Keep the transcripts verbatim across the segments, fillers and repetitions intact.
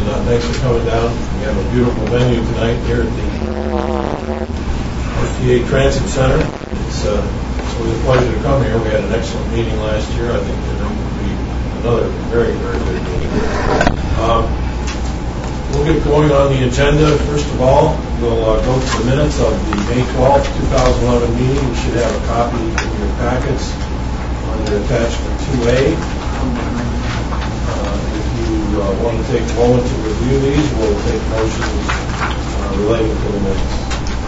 and uh, thanks for coming down. We have a beautiful venue tonight here at the R T A Transit Center. It's, uh, it's always a pleasure to come here. We had an excellent meeting last year. I think tonight will be another very, very good meeting. Um, we'll get going on the agenda. First of all, we'll uh, go to the minutes of the May twelfth, twenty eleven meeting. You should have a copy in your packets under attachment two A. Uh, if you uh, want to take a moment to review these, we'll take motions uh, relating to the minutes.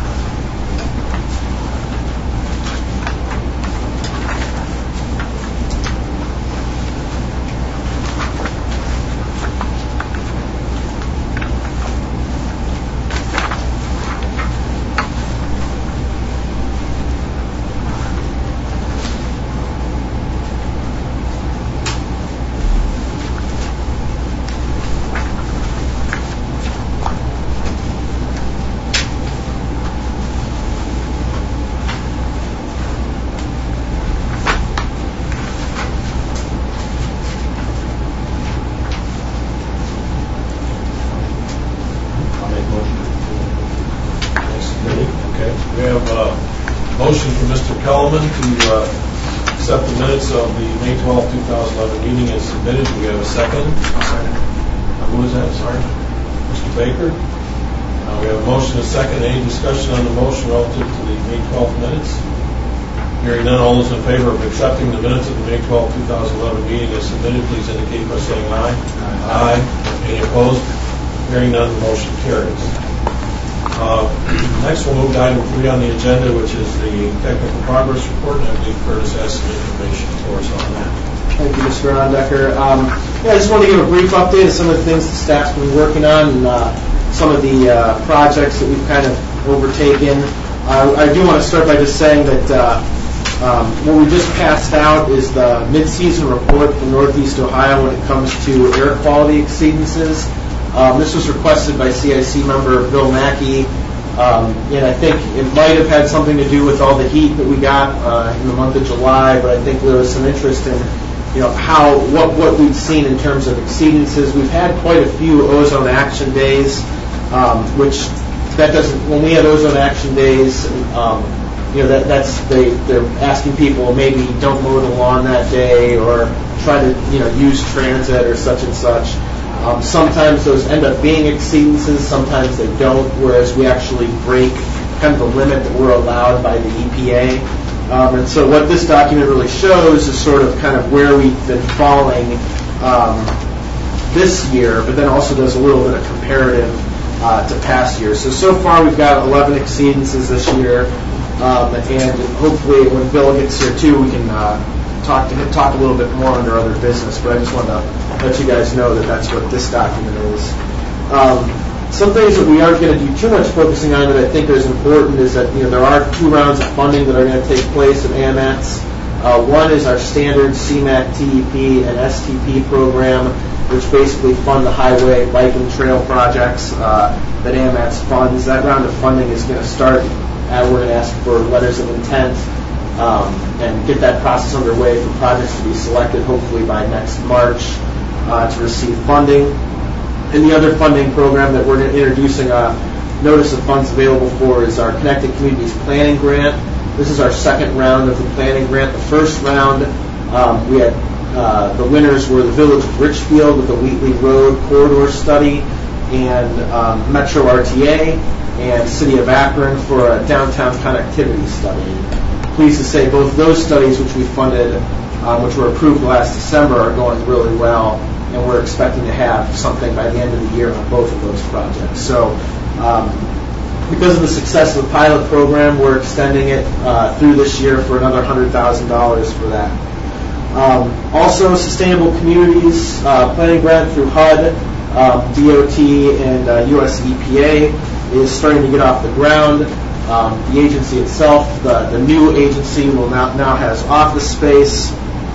To uh, accept the minutes of the May twelfth, twenty eleven meeting as submitted. Do we have a second? Second. Uh, who is that? Sorry. Mister Baker. Uh, we have a motion and a second. Any discussion on the motion relative to the May twelfth minutes? Hearing none, all those in favor of accepting the minutes of the May twelfth, twenty eleven meeting as submitted, please indicate by saying aye. Aye. Aye. Any opposed? Hearing none, the motion carries. Uh, next, we'll move to item three on the agenda, which is the technical progress report, and I believe Curtis has some information for us on that. Thank you, Mister Rondecker. Um, yeah, I just want to give a brief update of some of the things the staff's been working on and uh, some of the uh, projects that we've kind of overtaken. Uh, I do want to start by just saying that uh, um, what we just passed out is the mid-season report for Northeast Ohio when it comes to air quality exceedances. Um, this was requested by C I C member Bill Mackey, um, and I think it might have had something to do with all the heat that we got uh, in the month of July, but I think there was some interest in, you know, how, what, what we've seen in terms of exceedances. We've had quite a few ozone action days, um, which that doesn't, when we had ozone action days, um, you know, that, that's, they, they're asking people maybe don't mow the lawn that day or try to, you know, use transit or such and such. Um, sometimes those end up being exceedances, sometimes they don't, whereas we actually break kind of the limit that we're allowed by the E P A. Um, and so what this document really shows is sort of kind of where we've been falling um, this year, but then also does a little bit of comparative uh, to past years. So, so far we've got eleven exceedances this year, um, and hopefully when Bill gets here too, we can uh, talk to him, talk a little bit more under other business, but I just wanted to let you guys know that that's what this document is. Um, some things that we aren't going to do too much focusing on that I think is important is that, you know, there are two rounds of funding that are going to take place at A M A T S. Uh, one is our standard C MAC T E P and S T P program, which basically fund the highway, bike, and trail projects uh, that A M A T S funds. That round of funding is going to start, and we're going to ask for letters of intent um, and get that process underway for projects to be selected hopefully by next March. Uh, to receive funding. And the other funding program that we're introducing a notice of funds available for is our Connected Communities Planning Grant. This is our second round of the planning grant. The first round, um, we had uh, the winners were the Village of Richfield with the Wheatley Road Corridor Study and um, Metro R T A and City of Akron for a downtown connectivity study. Pleased to say both those studies, which we funded, um, which were approved last December, are going really well. And we're expecting to have something by the end of the year on both of those projects. So um, because of the success of the pilot program, we're extending it uh, through this year for another one hundred thousand dollars for that. Um, also, Sustainable Communities uh, Planning Grant through H U D, um, D O T, and uh, U S E P A is starting to get off the ground. Um, the agency itself, the, the new agency, will now, now has office space.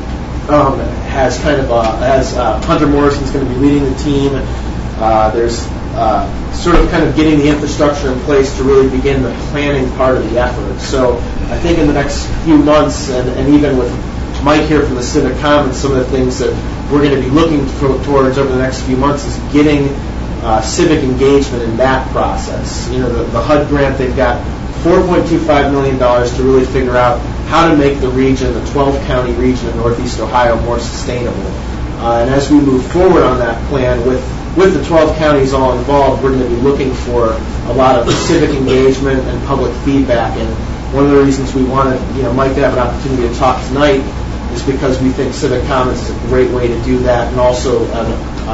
Um, has kind of uh, as uh, Hunter Morrison's going to be leading the team. Uh, there's uh, sort of kind of getting the infrastructure in place to really begin the planning part of the effort. So I think in the next few months, and, and even with Mike here from the Civic Commons, some of the things that we're going to be looking for, towards over the next few months is getting uh, civic engagement in that process. You know, the, the H U D grant, they've got four point two five million dollars to really figure out how to make the region, the twelve county region of Northeast Ohio, more sustainable. Uh, and as we move forward on that plan, with, with the twelve counties all involved, we're going to be looking for a lot of civic engagement and public feedback. And one of the reasons we wanted, you know, Mike to have an opportunity to talk tonight is because we think Civic Commons is a great way to do that, and also a,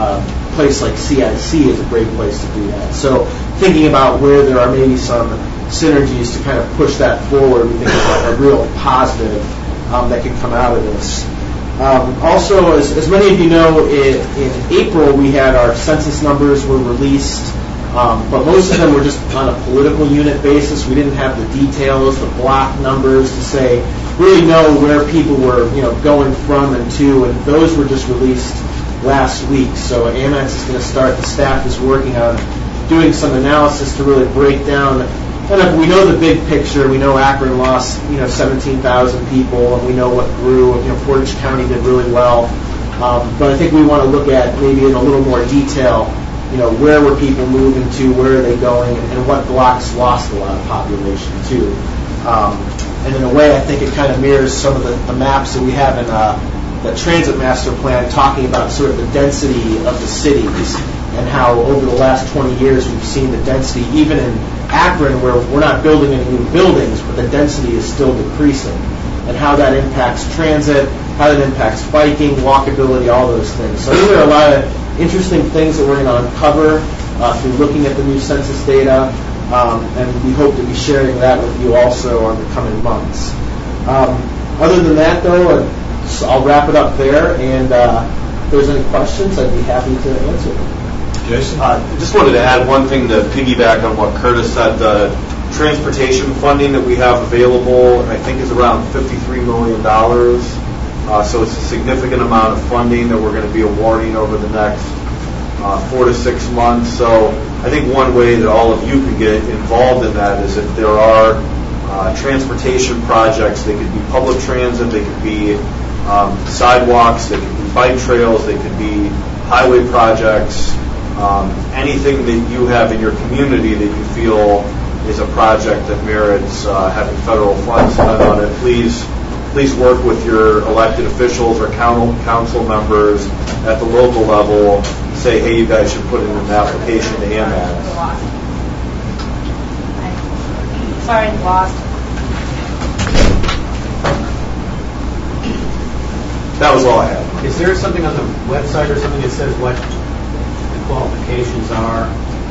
a place like C I C is a great place to do that. So thinking about where there are maybe some synergies to kind of push that forward, we think is a, a real positive um, that could come out of this. Um, also, as, as many of you know, in, in April we had our census numbers were released, um, but most of them were just on a political unit basis. We didn't have the details, the block numbers to say, really know where people were, you know, going from and to, and those were just released last week. So Amex is going to start, the staff is working on doing some analysis to really break down. Kind of, we know the big picture. We know Akron lost, you know, seventeen thousand people, and we know what grew. You know, Portage County did really well. Um, but I think we want to look at maybe in a little more detail, you know, where were people moving to, where are they going, and, and what blocks lost a lot of population too. Um, and in a way, I think it kind of mirrors some of the, the maps that we have in uh, the Transit Master Plan, talking about sort of the density of the cities and how over the last twenty years we've seen the density, even in Akron, where we're not building any new buildings, but the density is still decreasing, and how that impacts transit, how that impacts biking, walkability, all those things. So I think there are a lot of interesting things that we're going to uncover uh, through looking at the new census data, um, and we hope to be sharing that with you also in the coming months. Um, other than that, though, I'll wrap it up there, and uh, if there's any questions, I'd be happy to answer them. Jason? I uh, just wanted to add one thing to piggyback on what Curtis said. The transportation funding that we have available, I think, is around fifty-three million dollars. Uh, so it's a significant amount of funding that we're going to be awarding over the next uh, four to six months. So I think one way that all of you can get involved in that is if there are uh, transportation projects. They could be public transit, they could be um, sidewalks, they could be bike trails, they could be highway projects. Um, anything that you have in your community that you feel is a project that merits uh, having federal funds spent on it, please please work with your elected officials or council members at the local level. Say, hey, you guys should put in an application to Amex. Sorry, lost. That was all I had. Is there something on the website or something that says what the qualifications are?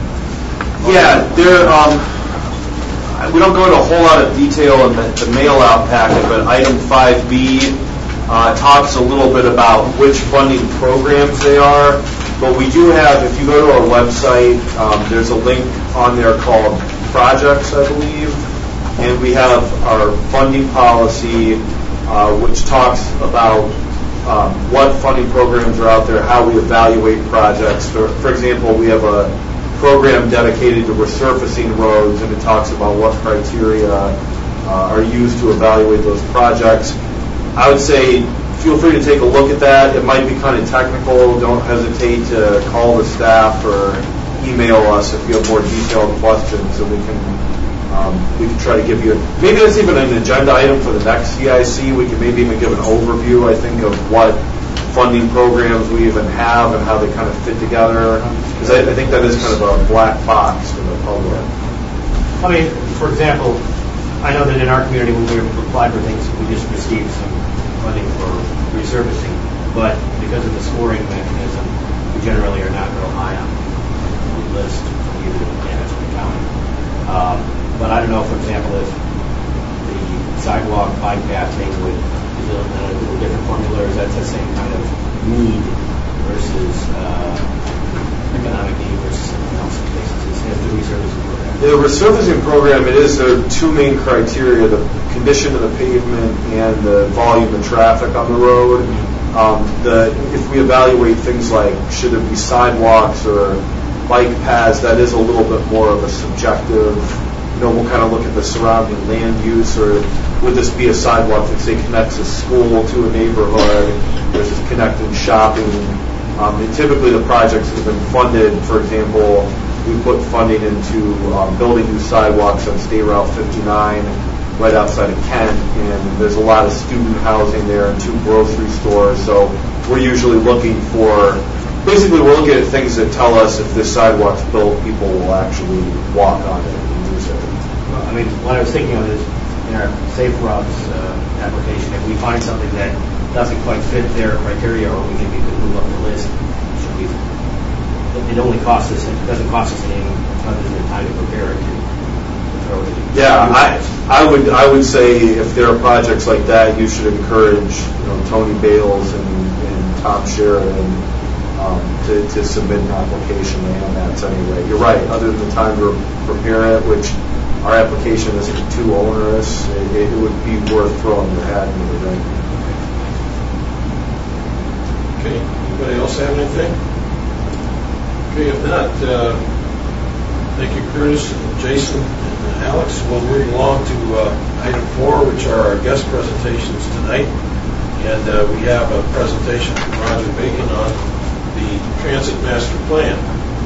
Yeah, there. Um, we don't go into a whole lot of detail in the, the mail-out packet, but item five B uh, talks a little bit about which funding programs they are. But we do have, if you go to our website, um, there's a link on there called Projects, I believe, and we have our funding policy, uh, which talks about um, what funding programs are out there, how we evaluate projects. For, for example, we have a program dedicated to resurfacing roads, and it talks about what criteria uh, are used to evaluate those projects. I would say feel free to take a look at that. It might be kind of technical. Don't hesitate to call the staff or email us if you have more detailed questions, and we can um, we can try to give you a, maybe that's even an agenda item for the next C I C. We can maybe even give an overview, I think, of what funding programs we even have and how they kind of fit together, because I, I think that is kind of a black box for the public. I mean, for example, I know that in our community when we applied for things, we just received some funding for resurfacing, but because of the scoring mechanism, we generally are not real high on the list from either Amex or the county. Um, but I don't know, for example, if the sidewalk bike path thing would is a, a little different formula, or is that the same kind of need versus uh, economic need versus something else in cases? Is the resurfacing program? The resurfacing program, it is there are two main criteria: the condition of the pavement and the volume of traffic on the road. Um, the if we evaluate things like should there be sidewalks or bike paths, that is a little bit more of a subjective. You know, we'll kind of look at the surrounding land use, or would this be a sidewalk that, say, connects a school to a neighborhood versus connecting shopping Um, and typically the projects have been funded, for example, we put funding into um, building new sidewalks on State Route fifty-nine right outside of Kent, and there's a lot of student housing there and two grocery stores, so we're usually looking for, basically we're looking at things that tell us if this sidewalk's built, people will actually walk on it and use it. I mean, what I was thinking of is, in our Safe Routes uh, application, if we find something that doesn't quite fit their criteria, or we think we could move up the list, should we, it only costs us, it doesn't cost us anything other than the time to prepare it. To throw it in. Yeah, I, I would I would say if there are projects like that, you should encourage, you know, Tony Bales and, and Tom Sheridan um, to, to submit an application to A M A T S anyway. You're right, other than the time to prepare it, which our application isn't too onerous, it, it would be worth throwing your hat into the ring. Okay, anybody else have anything? Okay, if not, uh, thank you, Curtis, and Jason, and Alex. We'll move along to uh, item four, which are our guest presentations tonight. And uh, we have a presentation from Roger Bacon on the Transit Master Plan.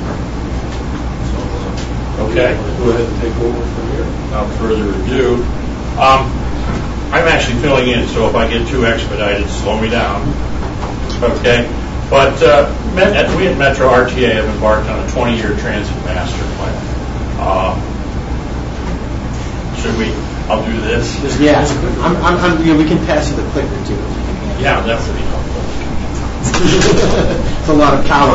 So, uh, Okay. Go ahead and take over from here. Without further ado, um, I'm actually filling in, so if I get too expedited, slow me down. Okay, but uh, Met, we at Metro R T A have embarked on a twenty-year transit master plan. Uh, should we? I'll do this. Yeah, I'm, I'm, I'm, you know, we can pass you the clicker too. Yeah, that would be helpful. It's a lot of power.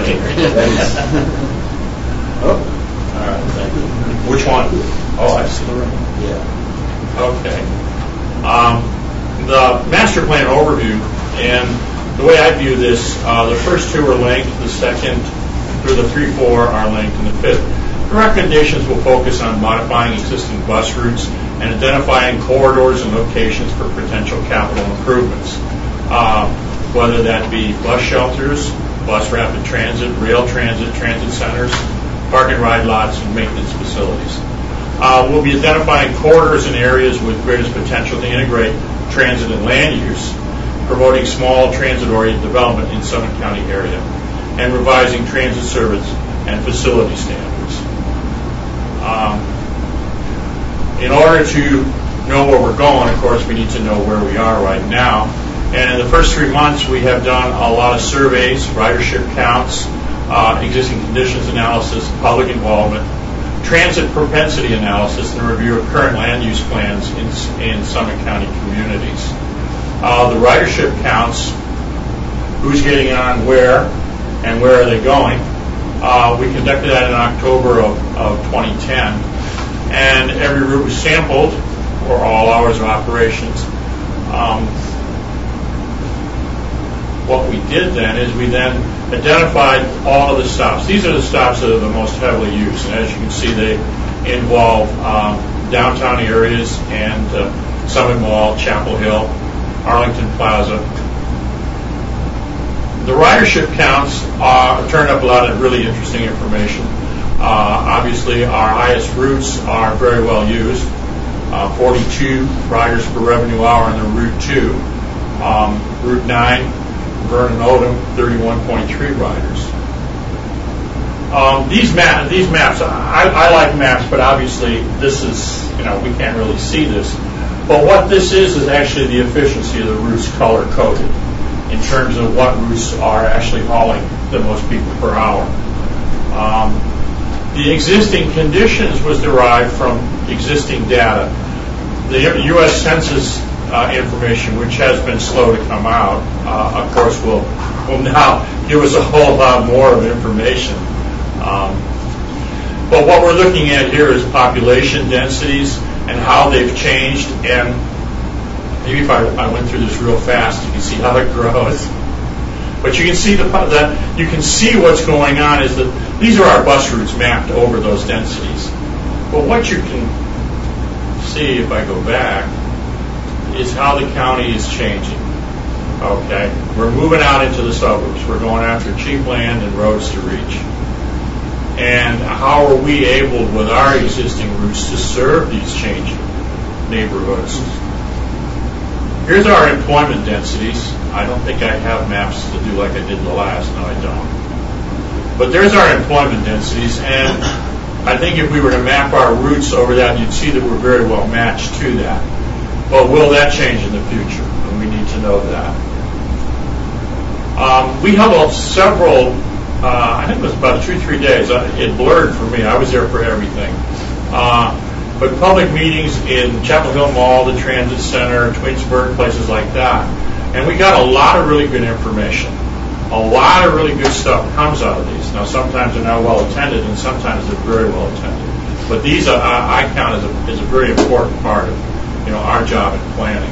Oh. All right, thank you. Which one? Oh, I see. Yeah. Okay. Um, the master plan overview, and the way I view this, uh, the first two are linked, the second through the three, four are linked, and the fifth. The recommendations will focus on modifying existing bus routes and identifying corridors and locations for potential capital improvements, uh, whether that be bus shelters, bus rapid transit, rail transit, transit centers, park and ride lots, and maintenance facilities. Uh, we'll be identifying corridors and areas with greatest potential to integrate transit and land use, promoting small transit-oriented development in Summit County area, and revising transit service and facility standards. Um, in order to know where we're going, of course, we need to know where we are right now. And in the first three months, we have done a lot of surveys, ridership counts, uh, existing conditions analysis, public involvement, transit propensity analysis, and a review of current land use plans in, in Summit County communities. Uh, the ridership counts, who's getting on where, and where are they going. Uh, we conducted that in October of, of twenty ten, and every route was sampled for all hours of operations. Um, what we did then is we then identified all of the stops. These are the stops that are the most heavily used, and as you can see, they involve um, downtown areas and uh, Summit Mall, Chapel Hill, Arlington Plaza. The ridership counts uh, turned up a lot of really interesting information. Uh, obviously, our highest routes are very well used. Uh, forty-two riders per revenue hour on the Route two. Um, Route nine, Vernon Odom, thirty-one point three riders. Um, these, map, these maps, I, I like maps, but obviously this is, you know, we can't really see this. But what this is is actually the efficiency of the routes color-coded in terms of what routes are actually hauling the most people per hour. Um, the existing conditions was derived from existing data. The U S Census uh, information, which has been slow to come out, uh, of course, will, will now give us a whole lot more of information. Um, but what we're looking at here is population densities and how they've changed, and maybe if I, I went through this real fast, you can see how it grows. But you can see the that you can see what's going on is that these are our bus routes mapped over those densities. But what you can see if I go back is how the county is changing. Okay, we're moving out into the suburbs. We're going after cheap land and roads to reach. And how are we able, with our existing routes, to serve these changing neighborhoods? Here's our employment densities. I don't think I have maps to do like I did the last. No, I don't. But there's our employment densities, and I think if we were to map our routes over that, you'd see that we're very well matched to that. But will that change in the future? And we need to know that. Um, we held several, uh, I think it was about two, three days. Uh, it blurred for me. I was there for everything. Uh, but public meetings in Chapel Hill Mall, the Transit Center, Twinsburg, places like that. And we got a lot of really good information. A lot of really good stuff comes out of these. Now, sometimes they're not well attended, and sometimes they're very well attended. But these, are, I, I count as a, as a very important part of, you know, our job in planning.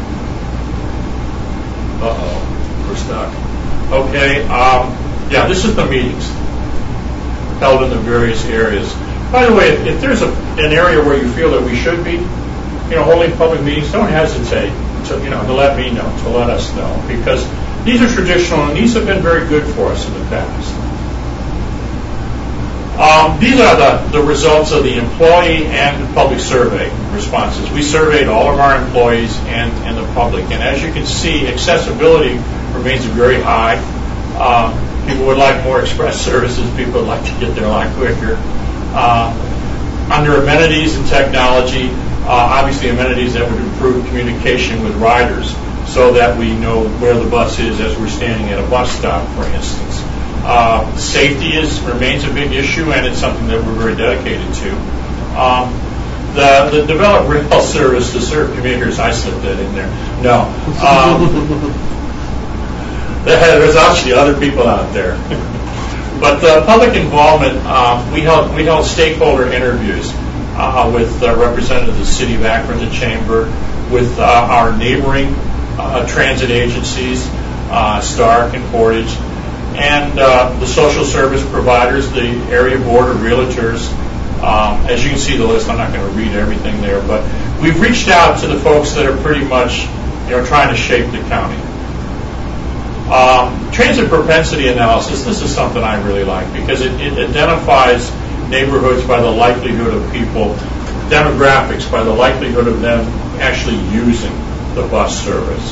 Uh-oh, we're stuck. Okay, um, yeah, this is the meetings held in the various areas. By the way, if, if there's a, an area where you feel that we should be, you know, holding public meetings, don't hesitate to, you know, to let me know, to let us know, because these are traditional, and these have been very good for us in the past. Um, these are the, the results of the employee and public survey responses. We surveyed all of our employees and, and the public, and as you can see, accessibility remains very high. Uh, people would like more express services. People would like to get there a lot quicker. Uh, under amenities and technology, uh, obviously amenities that would improve communication with riders, so that we know where the bus is as we're standing at a bus stop, for instance. Uh, safety is remains a big issue, and it's something that we're very dedicated to. Um, the, the developed rail service to serve commuters, I slipped that in there. No. Um, there's actually other people out there. But uh, public involvement, um, we held we held stakeholder interviews uh, with uh, representatives of the City of Akron, the Chamber, with uh, our neighboring Uh, transit agencies, uh, Stark and Portage, and uh, the social service providers, the area board of realtors. Um, as you can see the list, I'm not going to read everything there, but we've reached out to the folks that are pretty much, you know, trying to shape the county. Um, transit propensity analysis, this is something I really like because it, it identifies neighborhoods by the likelihood of people, demographics by the likelihood of them actually using the bus service.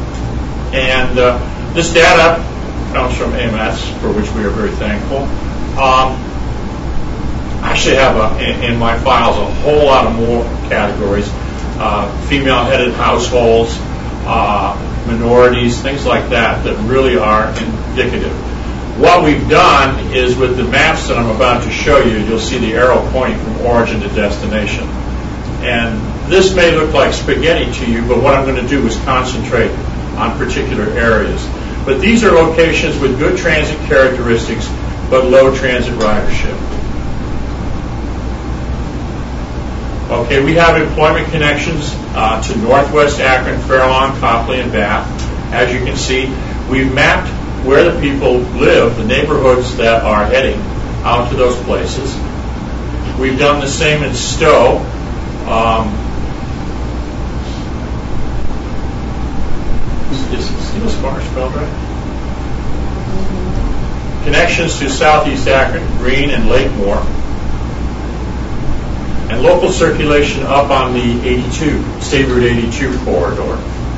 And uh, this data comes from A M S, for which we are very thankful. Um, I actually have a, in, in my files a whole lot of more categories. Uh, female-headed households, uh, minorities, things like that, that really are indicative. What we've done is with the maps that I'm about to show you, you'll see the arrow pointing from origin to destination. And this may look like spaghetti to you, but what I'm going to do is concentrate on particular areas. But these are locations with good transit characteristics, but low transit ridership. Okay, we have employment connections uh, to Northwest Akron, Fairlawn, Copley, and Bath. As you can see, we've mapped where the people live, the neighborhoods that are heading out to those places. We've done the same in Stowe. Um, is Steel Spar spelled right? Connections to Southeast Akron, Green, and Lakemore. And local circulation up on the eighty-two, State Route eighty-two corridor.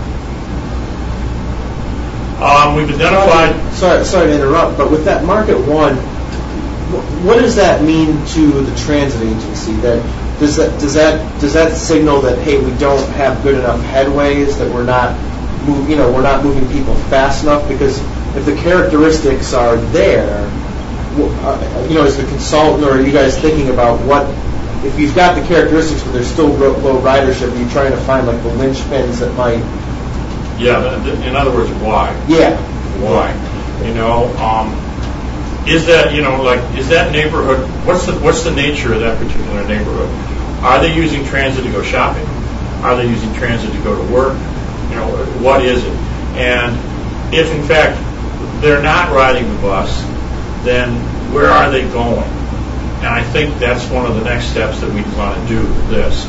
Um, we've identified... Sorry, sorry to interrupt, but with that Market One, what does that mean to the transit agency? That Does that does that does that signal that, hey, we don't have good enough headways, that we're not move, you know we're not moving people fast enough? Because if the characteristics are there, you know, as the consultant, or are you guys thinking about what if you've got the characteristics but there's still low ridership? Are you trying to find like the linchpins that might? Yeah. In other words, why? Yeah. Why? You know. Um, Is that, you know, like, is that neighborhood, what's the what's the nature of that particular neighborhood? Are they using transit to go shopping? Are they using transit to go to work? You know, what is it? And if, in fact, they're not riding the bus, then where are they going? And I think that's one of the next steps that we want to do with this.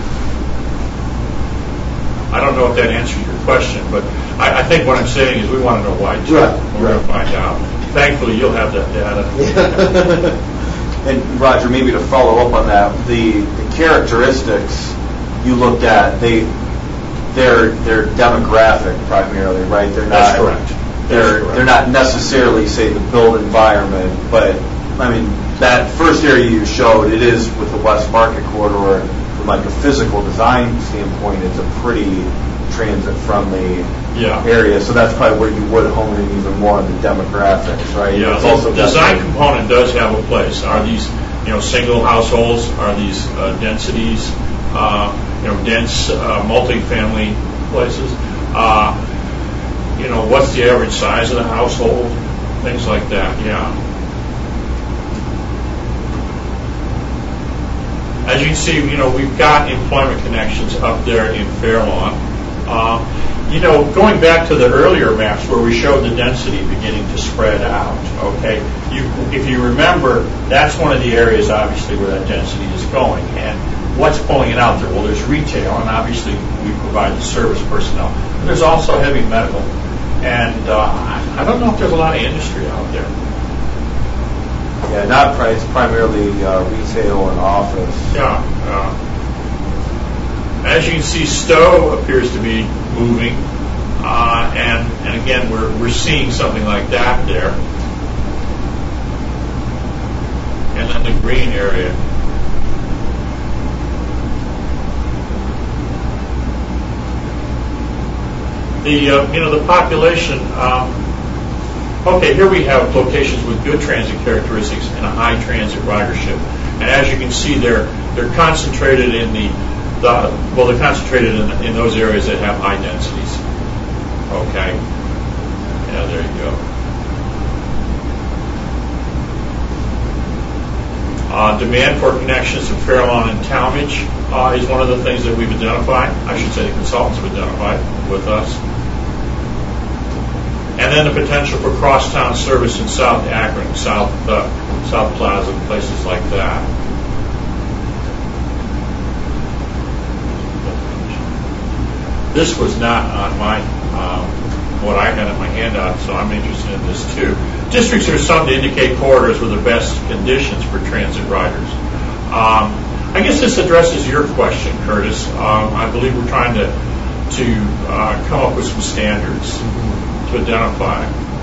I don't know if that answers your question, but I, I think what I'm saying is we want to know why, too. Right. We're going to find out. Thankfully, you'll have that data. And Roger, maybe to follow up on that, the, the characteristics you looked at, they they're they're demographic primarily, right? They're not. That's correct. That's They're correct. they're not necessarily, say, the built environment, but I mean that first area you showed, it is with the West Market corridor. From like a physical design standpoint, it's a pretty transit-friendly Yeah. area. So that's probably where you would hone in even more on the demographics, right? Yeah, It's the also design component does have a place. Are these, you know, single households? Are these uh, densities, uh, you know, dense uh, multi-family places? Uh, you know, what's the average size of the household? Things like that, yeah. As you can see, you know, we've got employment connections up there in Fairlawn. Uh, you know, going back to the earlier maps where we showed the density beginning to spread out, okay, you, if you remember, that's one of the areas, obviously, where that density is going. And what's pulling it out there? Well, there's retail, and obviously we provide the service personnel. But there's also heavy medical. And uh, I don't know if there's a lot of industry out there. Yeah, not pri- it's primarily uh, retail and office. Yeah. Uh, as you can see, Stowe appears to be moving, uh, and and again, we're we're seeing something like that there, and then the green area. The uh, you know the population. Um, Okay, here we have locations with good transit characteristics and a high transit ridership. And as you can see, they're they're concentrated in the, the well, they're concentrated in, in those areas that have high densities. Okay, yeah, there you go. Uh, demand for connections to Fairlawn and Talmadge uh, is one of the things that we've identified. I should say the consultants have identified with us. And then the potential for crosstown service in South Akron, South uh, South Plaza, places like that. This was not on my um, what I had in my handout, so I'm interested in this too. Districts are some to indicate corridors with the best conditions for transit riders. Um, I guess this addresses your question, Curtis. Um, I believe we're trying to to uh, come up with some standards to identify.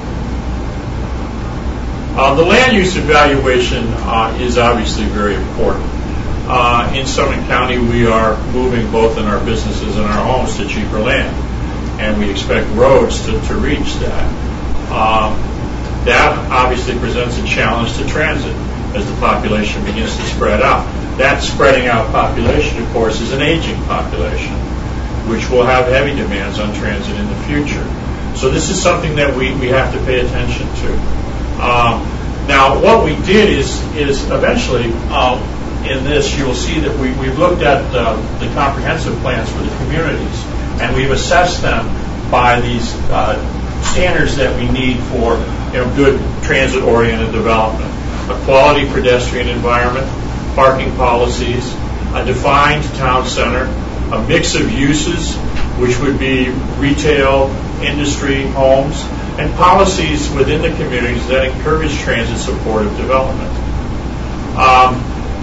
Uh, the land use evaluation uh, is obviously very important. Uh, in Summit County, we are moving both in our businesses and our homes to cheaper land, and we expect roads to, to reach that. Um, that obviously presents a challenge to transit as the population begins to spread out. That spreading out population, of course, is an aging population, which will have heavy demands on transit in the future. So this is something that we, we have to pay attention to. Um, now, what we did is is eventually, um, in this, you will see that we, we've looked at uh, the comprehensive plans for the communities, and we've assessed them by these uh, standards that we need for you know, good transit-oriented development. A quality pedestrian environment, parking policies, a defined town center, a mix of uses, which would be retail, industry, homes, and policies within the communities that encourage transit-supportive development. Um,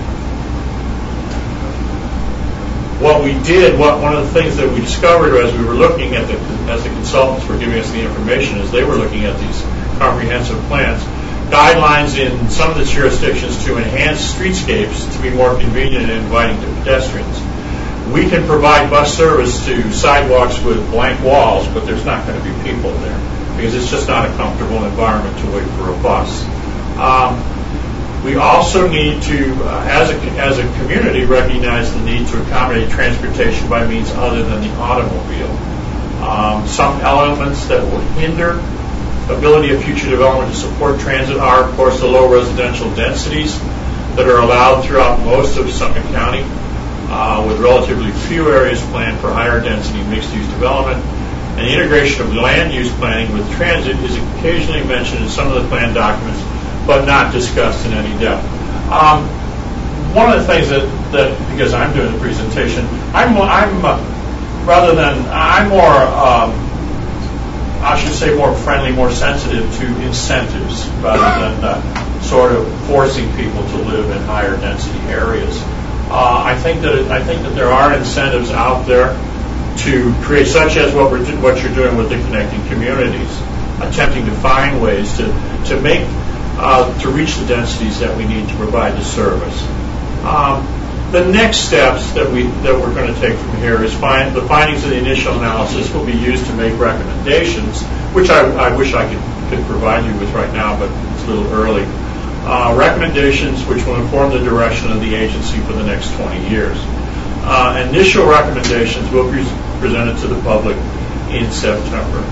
what we did, what one of the things that we discovered as we were looking at the, as the consultants were giving us the information, as they were looking at these comprehensive plans, guidelines in some of the jurisdictions to enhance streetscapes to be more convenient and inviting to pedestrians. We can provide bus service to sidewalks with blank walls, but there's not going to be people there because it's just not a comfortable environment to wait for a bus. Um, we also need to, uh, as a as a community, recognize the need to accommodate transportation by means other than the automobile. Um, some elements that will hinder ability of future development to support transit are, of course, the low residential densities that are allowed throughout most of Summit County, uh, with relatively few areas planned for higher density mixed-use development. And the integration of land use planning with transit is occasionally mentioned in some of the plan documents, but not discussed in any depth. Um, one of the things that, that, because I'm doing the presentation, I'm, I'm uh, rather than, I'm more, um, I should say more friendly, more sensitive to incentives rather than uh, sort of forcing people to live in higher density areas. Uh, I think that I think that there are incentives out there to create, such as what we're do, what you're doing with the Connecting Communities, attempting to find ways to to make uh, to reach the densities that we need to provide the service. Um, the next steps that we that we're going to take from here is find the findings of the initial analysis will be used to make recommendations, which I, I wish I could, could provide you with right now, but it's a little early. Uh, recommendations which will inform the direction of the agency for the next twenty years. Uh, initial recommendations will be presented to the public in September.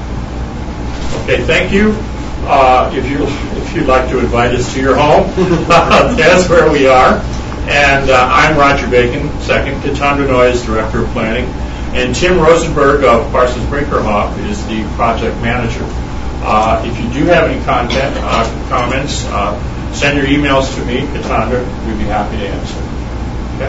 Okay, thank you. Uh, if you if you'd like to invite us to your home, that's where we are. And uh, I'm Roger Bacon, second. Katandra Noy is Director of Planning. And Tim Rosenberg of Parsons Brinkerhoff is the project manager. Uh, if you do have any content, uh, comments, uh, send your emails to me, Katandra. We'd be happy to answer. Okay.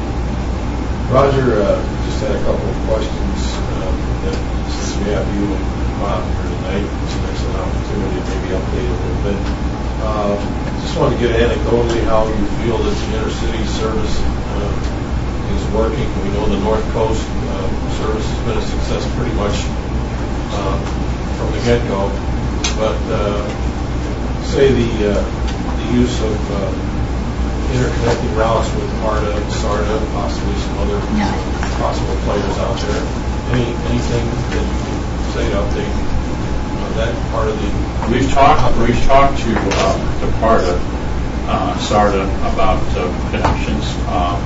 Roger, uh, just had a couple of questions uh, that since we have you and Bob here tonight, it's an excellent opportunity to maybe update a little bit. Uh, just want to get anecdotally how you feel that the intercity service uh, is working. We know the North Coast uh, service has been a success pretty much uh, from the get-go, but uh, say the uh, the use of uh, interconnecting routes with MARTA, SARTA, possibly some other No. possible players out there. Any anything that you can say to update on that part of the? We've talked. We've talked to uh, to PARTA, uh, SARTA about uh, connections. Um,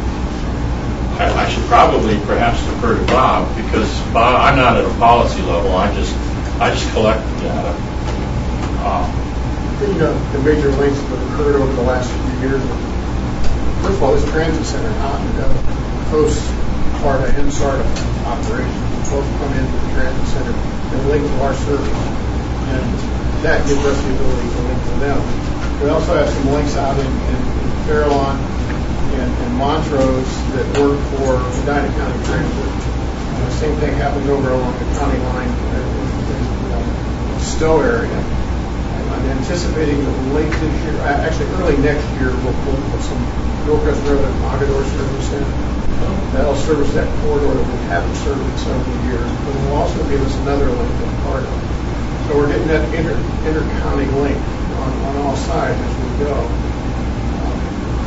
I, I should probably perhaps defer to Bob because Bob, I'm not at a policy level. I just I just collect the data. Uh, The, uh, the major links that have occurred over the last few years. First of all, this transit center out in uh, hosts PARTA and SARTA operations. Both come into the transit center and link to our service. And that gives us the ability to link to them. We also have some links out in, in, in Farallon and, and Montrose that work for Medina County Transit. Uh, the same thing happens over along the county line in, in, in uh, Stowe area. I'm anticipating that late this year, actually early next year, we'll put some Northwest Road and Mogador service in. That'll service that corridor that we haven't served in several years. But it will also give us another link in PARTA. So we're getting that inter, inter-county link on, on all sides as we go. Um,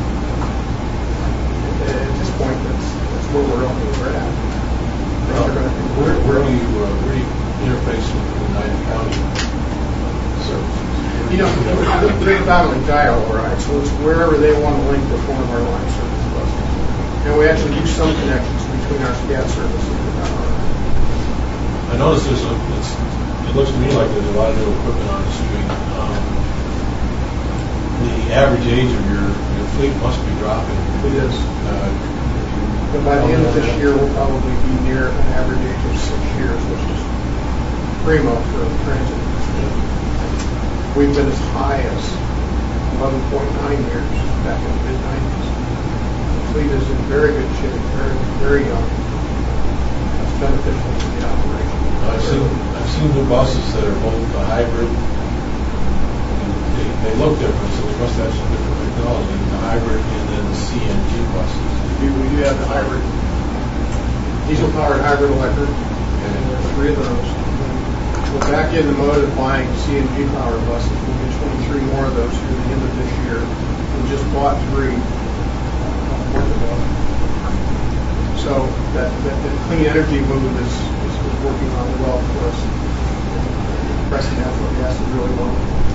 at, at this point, that's, that's where we're, we're at. Well, where, where do you uh, where do you interface with the United County services? You know, they're not only dial, right? So it's wherever they want to link with one of our line service buses. And we actually use some connections between our SCAD services and our. I notice there's a, it's, it looks to me like there's a lot of new equipment on the street. Um, the average age of your, your fleet must be dropping. It is. Uh, But by the end of this year, we'll probably be near an average age of six years, which is primo for transit. We've been as high as eleven point nine years back in the mid nineties. The fleet is in very good shape, very, very young. That's beneficial to the operation. I've seen I've seen new buses that are both a hybrid. And they, they look different, so they must have some different technology. The hybrid and then the C N G buses. We we do have the hybrid, diesel-powered hybrid electric, and there are three of those. We're back in the mode of buying C N G powered buses. We'll get twenty-three more of those through the end of this year. We just bought three uh, a month ago. So that, that, that clean energy movement is, is, is working on well for us. Pressing natural gas is really low.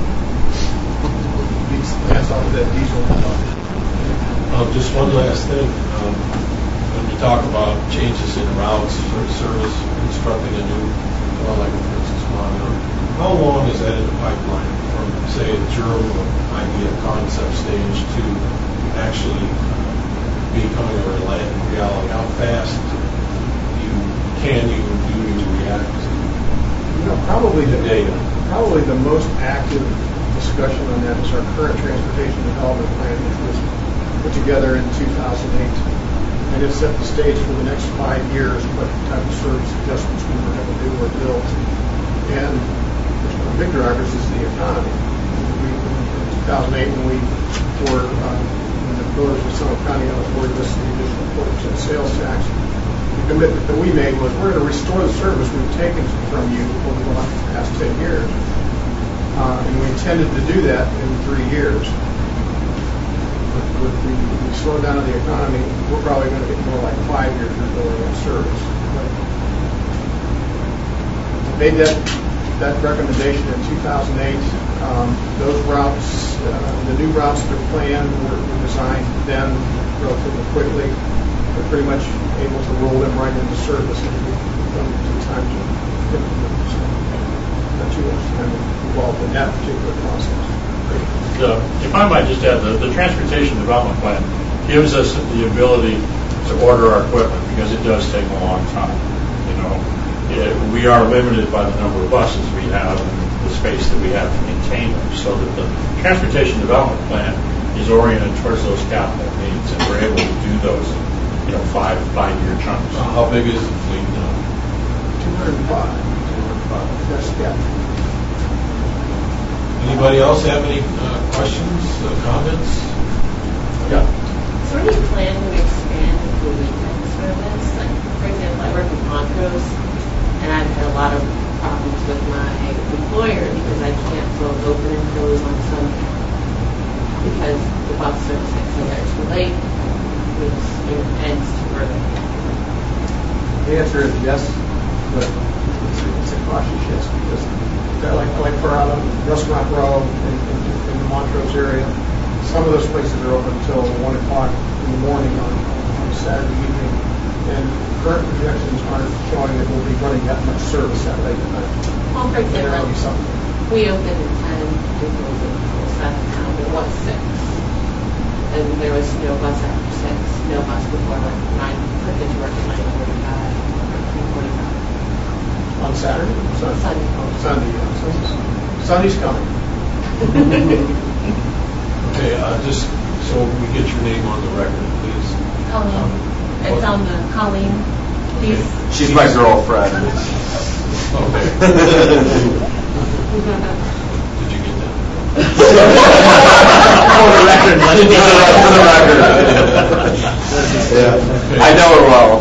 Beats the plants off of that diesel. Um, just one last thing. Um, when you talk about changes in routes for service, constructing a new, well, like for instance, Mogador, how long is that in the pipeline from, say, a germ idea concept stage to actually becoming a reality? How fast you can you do you react to? You know, probably the data. Probably the most active discussion on that is our current transportation development plan, which was put together in two thousand eight, and it set the stage for the next five years what type of service adjustments we were going to do or build. And one of the big drivers is the economy. We, in two thousand eight, when we were uh, when the voters of Seminole County got afforded this additional four percent sales tax. The commitment that we made was we're going to restore the service we've taken from you over the past ten years. Uh, and we intended to do that in three years. With, with the, the slowdown of the economy, we're probably going to get more like five years restoring that service. But we made that, that recommendation in two thousand eight. Um, those routes, uh, the new routes that are planned were, were designed then relatively quickly. We're pretty much able to roll them right into service and we've done two times in implement. So not too much time involved in that particular process. The, if I might just add, the, the Transportation Development Plan gives us the ability to order our equipment because it does take a long time. You know, it, we are limited by the number of buses we have and the space that we have to maintain them. So that the Transportation Development Plan is oriented towards those capital needs, and we're able to do those, you know, five five-year chunks. Uh, How big is the fleet now? two hundred five. That's, yeah. Anybody else have any uh, questions, uh, comments? Yeah. Is there any plan to expand the weekend service? Like, for example, I work with Montrose, and I've had a lot of problems with my employer because I can't both open and close on Sunday because the bus service gets there too late, which ends too early. The answer is yes, but it's a, it's a cautious yes because like like for out on Restaurant Row in, in, in the Montrose area, some of those places are open until one o'clock in the morning on, on Saturday evening, and current projections aren't showing that we'll be running that much service that late at night. Well, for There may be example, something. we opened at ten, we closed at seven, now it was six. And there was no bus after six, no bus before like nine, put it to work at nine forty-five, nine forty-five. On Saturday? Sunday. Sunday. Oh, Sunday, yeah. Sunday's, Sunday's coming. Okay, uh, just so we get your name on the record, please. Colleen. It's on the Colleen, please. She's my girlfriend. Okay. Did you get that? For the record, let it be. For the record. Yeah. I know her well.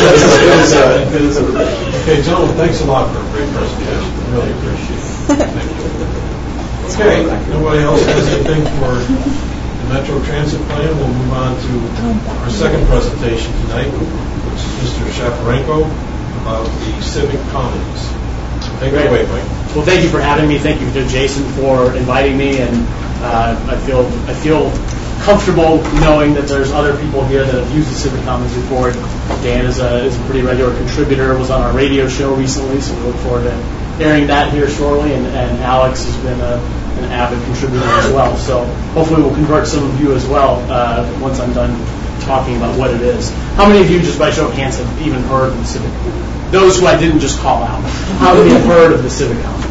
Okay, gentlemen, thanks a lot for a great presentation. Really appreciate it. Thank you. Okay, nobody else has anything for the Metro Transit Plan. We'll move on to our second presentation tonight, which is Mister Shaparenko about the Civic Commons. Take it away, Mike. Well, thank you for having me. Thank you to Jason for inviting me, and uh, I feel I feel comfortable knowing that there's other people here that have used the Civic Commons before. Dan is a is a pretty regular contributor. Was on our radio show recently, so we look forward to airing that here shortly. And, and Alex has been a, an avid contributor as well. So hopefully we'll convert some of you as well uh, once I'm done talking about what it is. How many of you, just by show of hands, have even heard of the Civic? Those who I didn't just call out. How many have heard of the Civic Commons?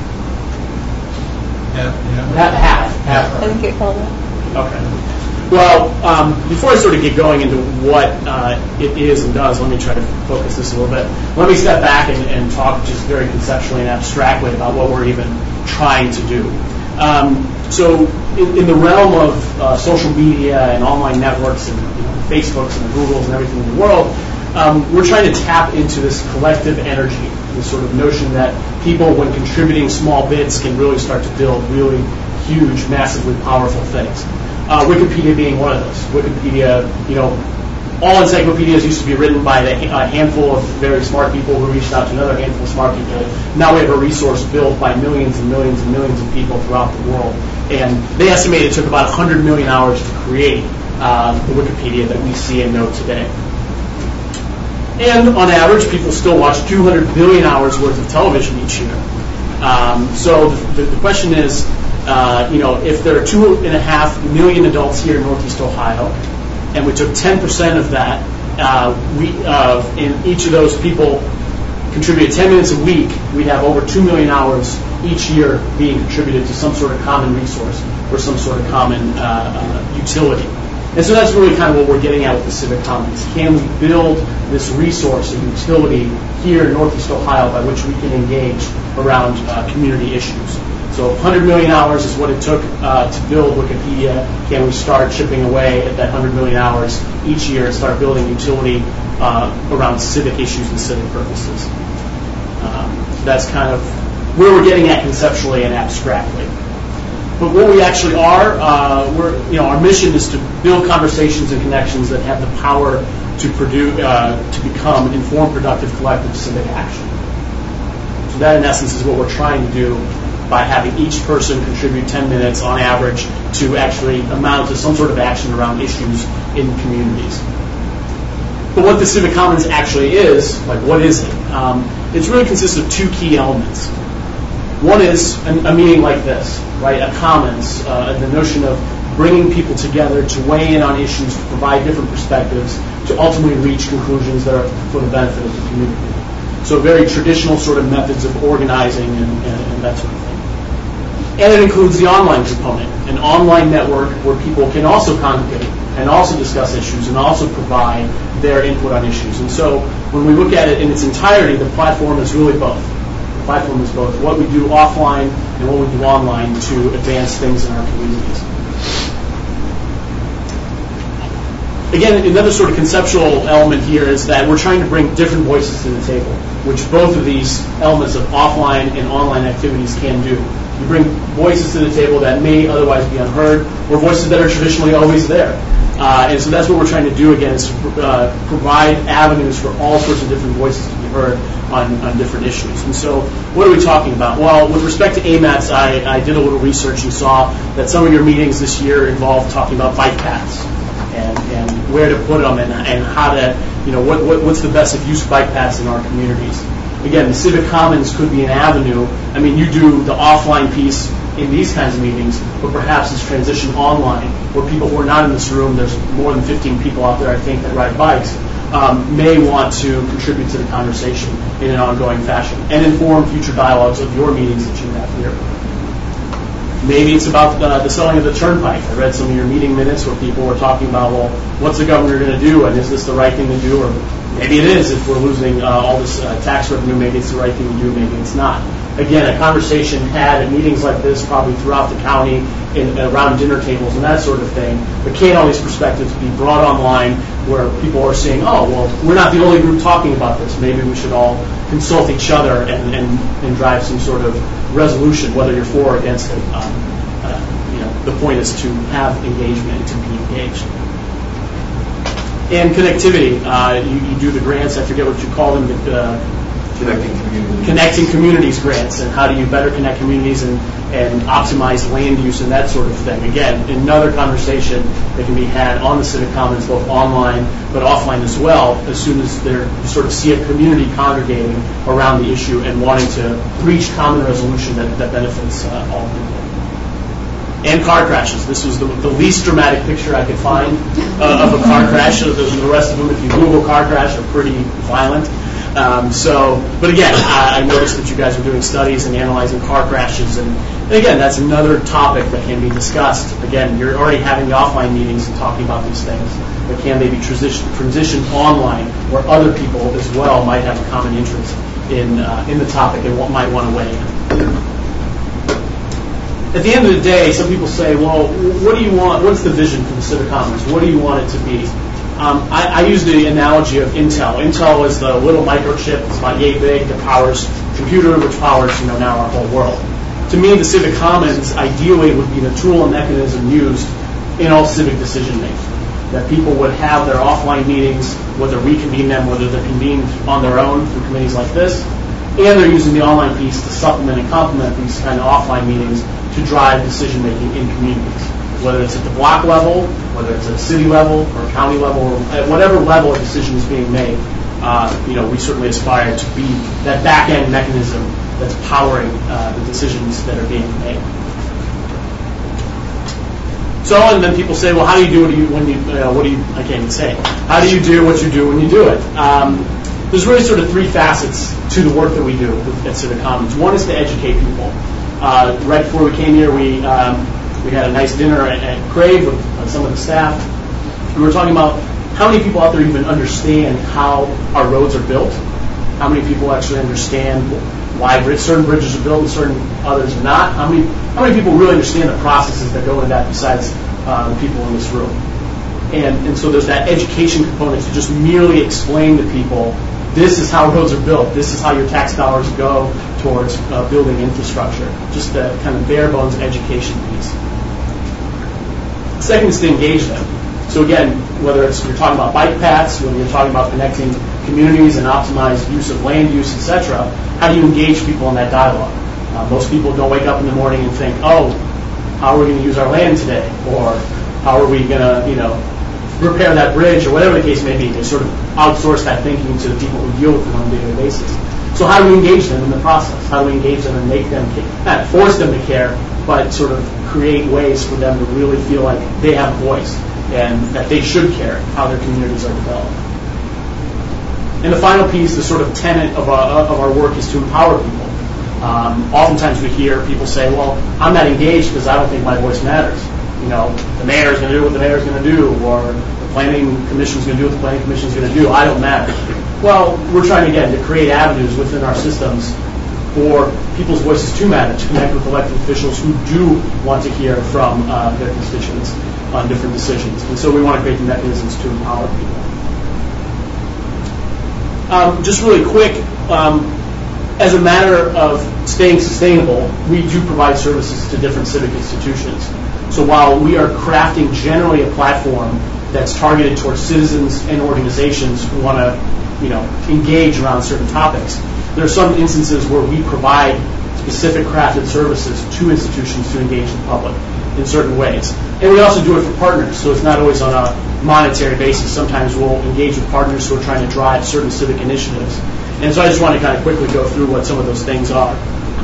Half, Half, half. half. I didn't get called out. Okay. Well, um, before I sort of get going into what uh, it is and does, let me try to focus this a little bit. Let me step back and, and talk just very conceptually and abstractly about what we're even trying to do. Um, so in, in the realm of uh, social media and online networks and you know, Facebooks and the Googles and everything in the world, um, we're trying to tap into this collective energy, this sort of notion that people, when contributing small bits, can really start to build really huge, massively powerful things. Uh, Wikipedia being one of those. Wikipedia, you know, all encyclopedias used to be written by a handful of very smart people who reached out to another handful of smart people. Now we have a resource built by millions and millions and millions of people throughout the world. And they estimate it took about one hundred million hours to create uh, the Wikipedia that we see and know today. And on average, people still watch two hundred billion hours worth of television each year. Um, so the, the question is, Uh, you know, if there are two and a half million adults here in Northeast Ohio, and we took ten percent of that, uh, we uh, and each of those people contributed ten minutes a week, we'd have over two million hours each year being contributed to some sort of common resource or some sort of common uh, uh, utility. And so that's really kind of what we're getting at with the Civic Commons. Can we build this resource and utility here in Northeast Ohio by which we can engage around uh, community issues? So one hundred million hours is what it took uh, to build Wikipedia. Can we start chipping away at that one hundred million hours each year and start building utility uh, around civic issues and civic purposes? Um, that's kind of where we're getting at conceptually and abstractly. But what we actually are, uh, we're, you know, our mission is to build conversations and connections that have the power to produce, uh, to become informed, productive, collective civic action. So that, in essence, is what we're trying to do by having each person contribute ten minutes on average to actually amount to some sort of action around issues in communities. But what the Civic Commons actually is, like what is it? Um, it really consists of two key elements. One is a, a meeting like this, right? A commons, uh, the notion of bringing people together to weigh in on issues, to provide different perspectives, to ultimately reach conclusions that are for the benefit of the community. So very traditional sort of methods of organizing and, and, and that sort of thing. And it includes the online component, an online network where people can also congregate and also discuss issues and also provide their input on issues. And so when we look at it in its entirety, the platform is really both. The platform is both what we do offline and what we do online to advance things in our communities. Again, another sort of conceptual element here is that we're trying to bring different voices to the table, which both of these elements of offline and online activities can do. You bring voices to the table that may otherwise be unheard, or voices that are traditionally always there. Uh, and so that's what we're trying to do, again, is uh, provide avenues for all sorts of different voices to be heard on, on different issues. And so what are we talking about? Well, with respect to A M A Ts, I, I did a little research and saw that some of your meetings this year involved talking about bike paths and, and where to put them and, and how to, you know, what, what, what's the best of use of bike paths in our communities. Again, the Civic Commons could be an avenue. I mean, you do the offline piece in these kinds of meetings, but perhaps it's transition online, where people who are not in this room, there's more than fifteen people out there, I think, that ride bikes, um, may want to contribute to the conversation in an ongoing fashion and inform future dialogues of your meetings that you have here. Maybe it's about uh, the selling of the turnpike. I read some of your meeting minutes where people were talking about, well, what's the governor going to do, and is this the right thing to do, or maybe it is. If we're losing uh, all this uh, tax revenue, maybe it's the right thing to do, maybe it's not. Again, a conversation had at meetings like this, probably throughout the county, in, around dinner tables and that sort of thing. But can all these perspectives be brought online where people are saying, oh, well, we're not the only group talking about this. Maybe we should all consult each other and, and, and drive some sort of resolution, whether you're for or against it. Um, uh, you know, the point is to have engagement and to be engaged. And connectivity. Uh, you, you do the grants, I forget what you call them, but, uh, Connecting communities. Connecting communities grants, and how do you better connect communities and, and optimize land use and that sort of thing. Again, another conversation that can be had on the Civic Commons, both online but offline as well, as soon as they're, you sort of see a community congregating around the issue and wanting to reach common resolution that, that benefits uh, all people. And car crashes. This was the, the least dramatic picture I could find uh, of a car crash. The, the rest of them, if you Google car crash, are pretty violent. Um, so, but again, I, I noticed that you guys are doing studies and analyzing car crashes, and, and again, that's another topic that can be discussed. Again, you're already having the offline meetings and talking about these things, but can they be transition, transitioned online where other people as well might have a common interest in uh, in the topic and what might want to weigh in? At the end of the day, some people say, well, what do you want? What's the vision for the Civic Commons? What do you want it to be? Um, I, I use the analogy of Intel. Intel is the little microchip. It's about yay big that powers computer, which powers, you know, now our whole world. To me, the Civic Commons ideally would be the tool and mechanism used in all civic decision making. That people would have their offline meetings, whether we convene them, whether they're convened on their own through committees like this, and they're using the online piece to supplement and complement these kind of offline meetings to drive decision making in communities. Whether it's at the block level, whether it's at city level or county level, or at whatever level a decision is being made, uh, you know, we certainly aspire to be that back-end mechanism that's powering uh, the decisions that are being made. So, and then people say, well, how do you do what you when you uh, what do you I can't even say. How do you do what you do when you do it? Um, there's really sort of three facets to the work that we do at Civic Commons. One is to educate people. Uh, right before we came here, we um, we had a nice dinner at, at Crave with uh, some of the staff. We were talking about how many people out there even understand how our roads are built. How many people actually understand why brid- certain bridges are built and certain others are not. How many how many people really understand the processes that go into that besides uh, the people in this room? And and so there's that education component to just merely explain to people, this is how roads are built. This is how your tax dollars go towards uh, building infrastructure. Just the kind of bare bones education piece. Second is to engage them. So again, whether it's you're talking about bike paths, whether you're talking about connecting communities and optimized use of land use, et cetera, how do you engage people in that dialogue? Uh, most people don't wake up in the morning and think, oh, how are we going to use our land today? Or how are we going to, you know, repair that bridge, or whatever the case may be. They sort of outsource that thinking to the people who deal with them on a daily basis. So how do we engage them in the process? How do we engage them and make them, not force them to care, but sort of create ways for them to really feel like they have a voice and that they should care how their communities are developed. And the final piece, the sort of tenet of our, of our work, is to empower people. Um, oftentimes we hear people say, well, I'm not engaged because I don't think my voice matters. You know, the mayor is going to do what the mayor is going to do, or the planning commission is going to do what the planning commission is going to do. I don't matter. Well, we're trying, again, to create avenues within our systems for people's voices to matter, to connect with elected officials who do want to hear from uh, their constituents on different decisions. And so we want to create the mechanisms to empower people. Um, just really quick, um, as a matter of staying sustainable, we do provide services to different civic institutions. So while we are crafting generally a platform that's targeted towards citizens and organizations who want to, you know, engage around certain topics, there are some instances where we provide specific crafted services to institutions to engage the public in certain ways. And we also do it for partners, so it's not always on a monetary basis. Sometimes we'll engage with partners who are trying to drive certain civic initiatives. And so I just want to kind of quickly go through what some of those things are.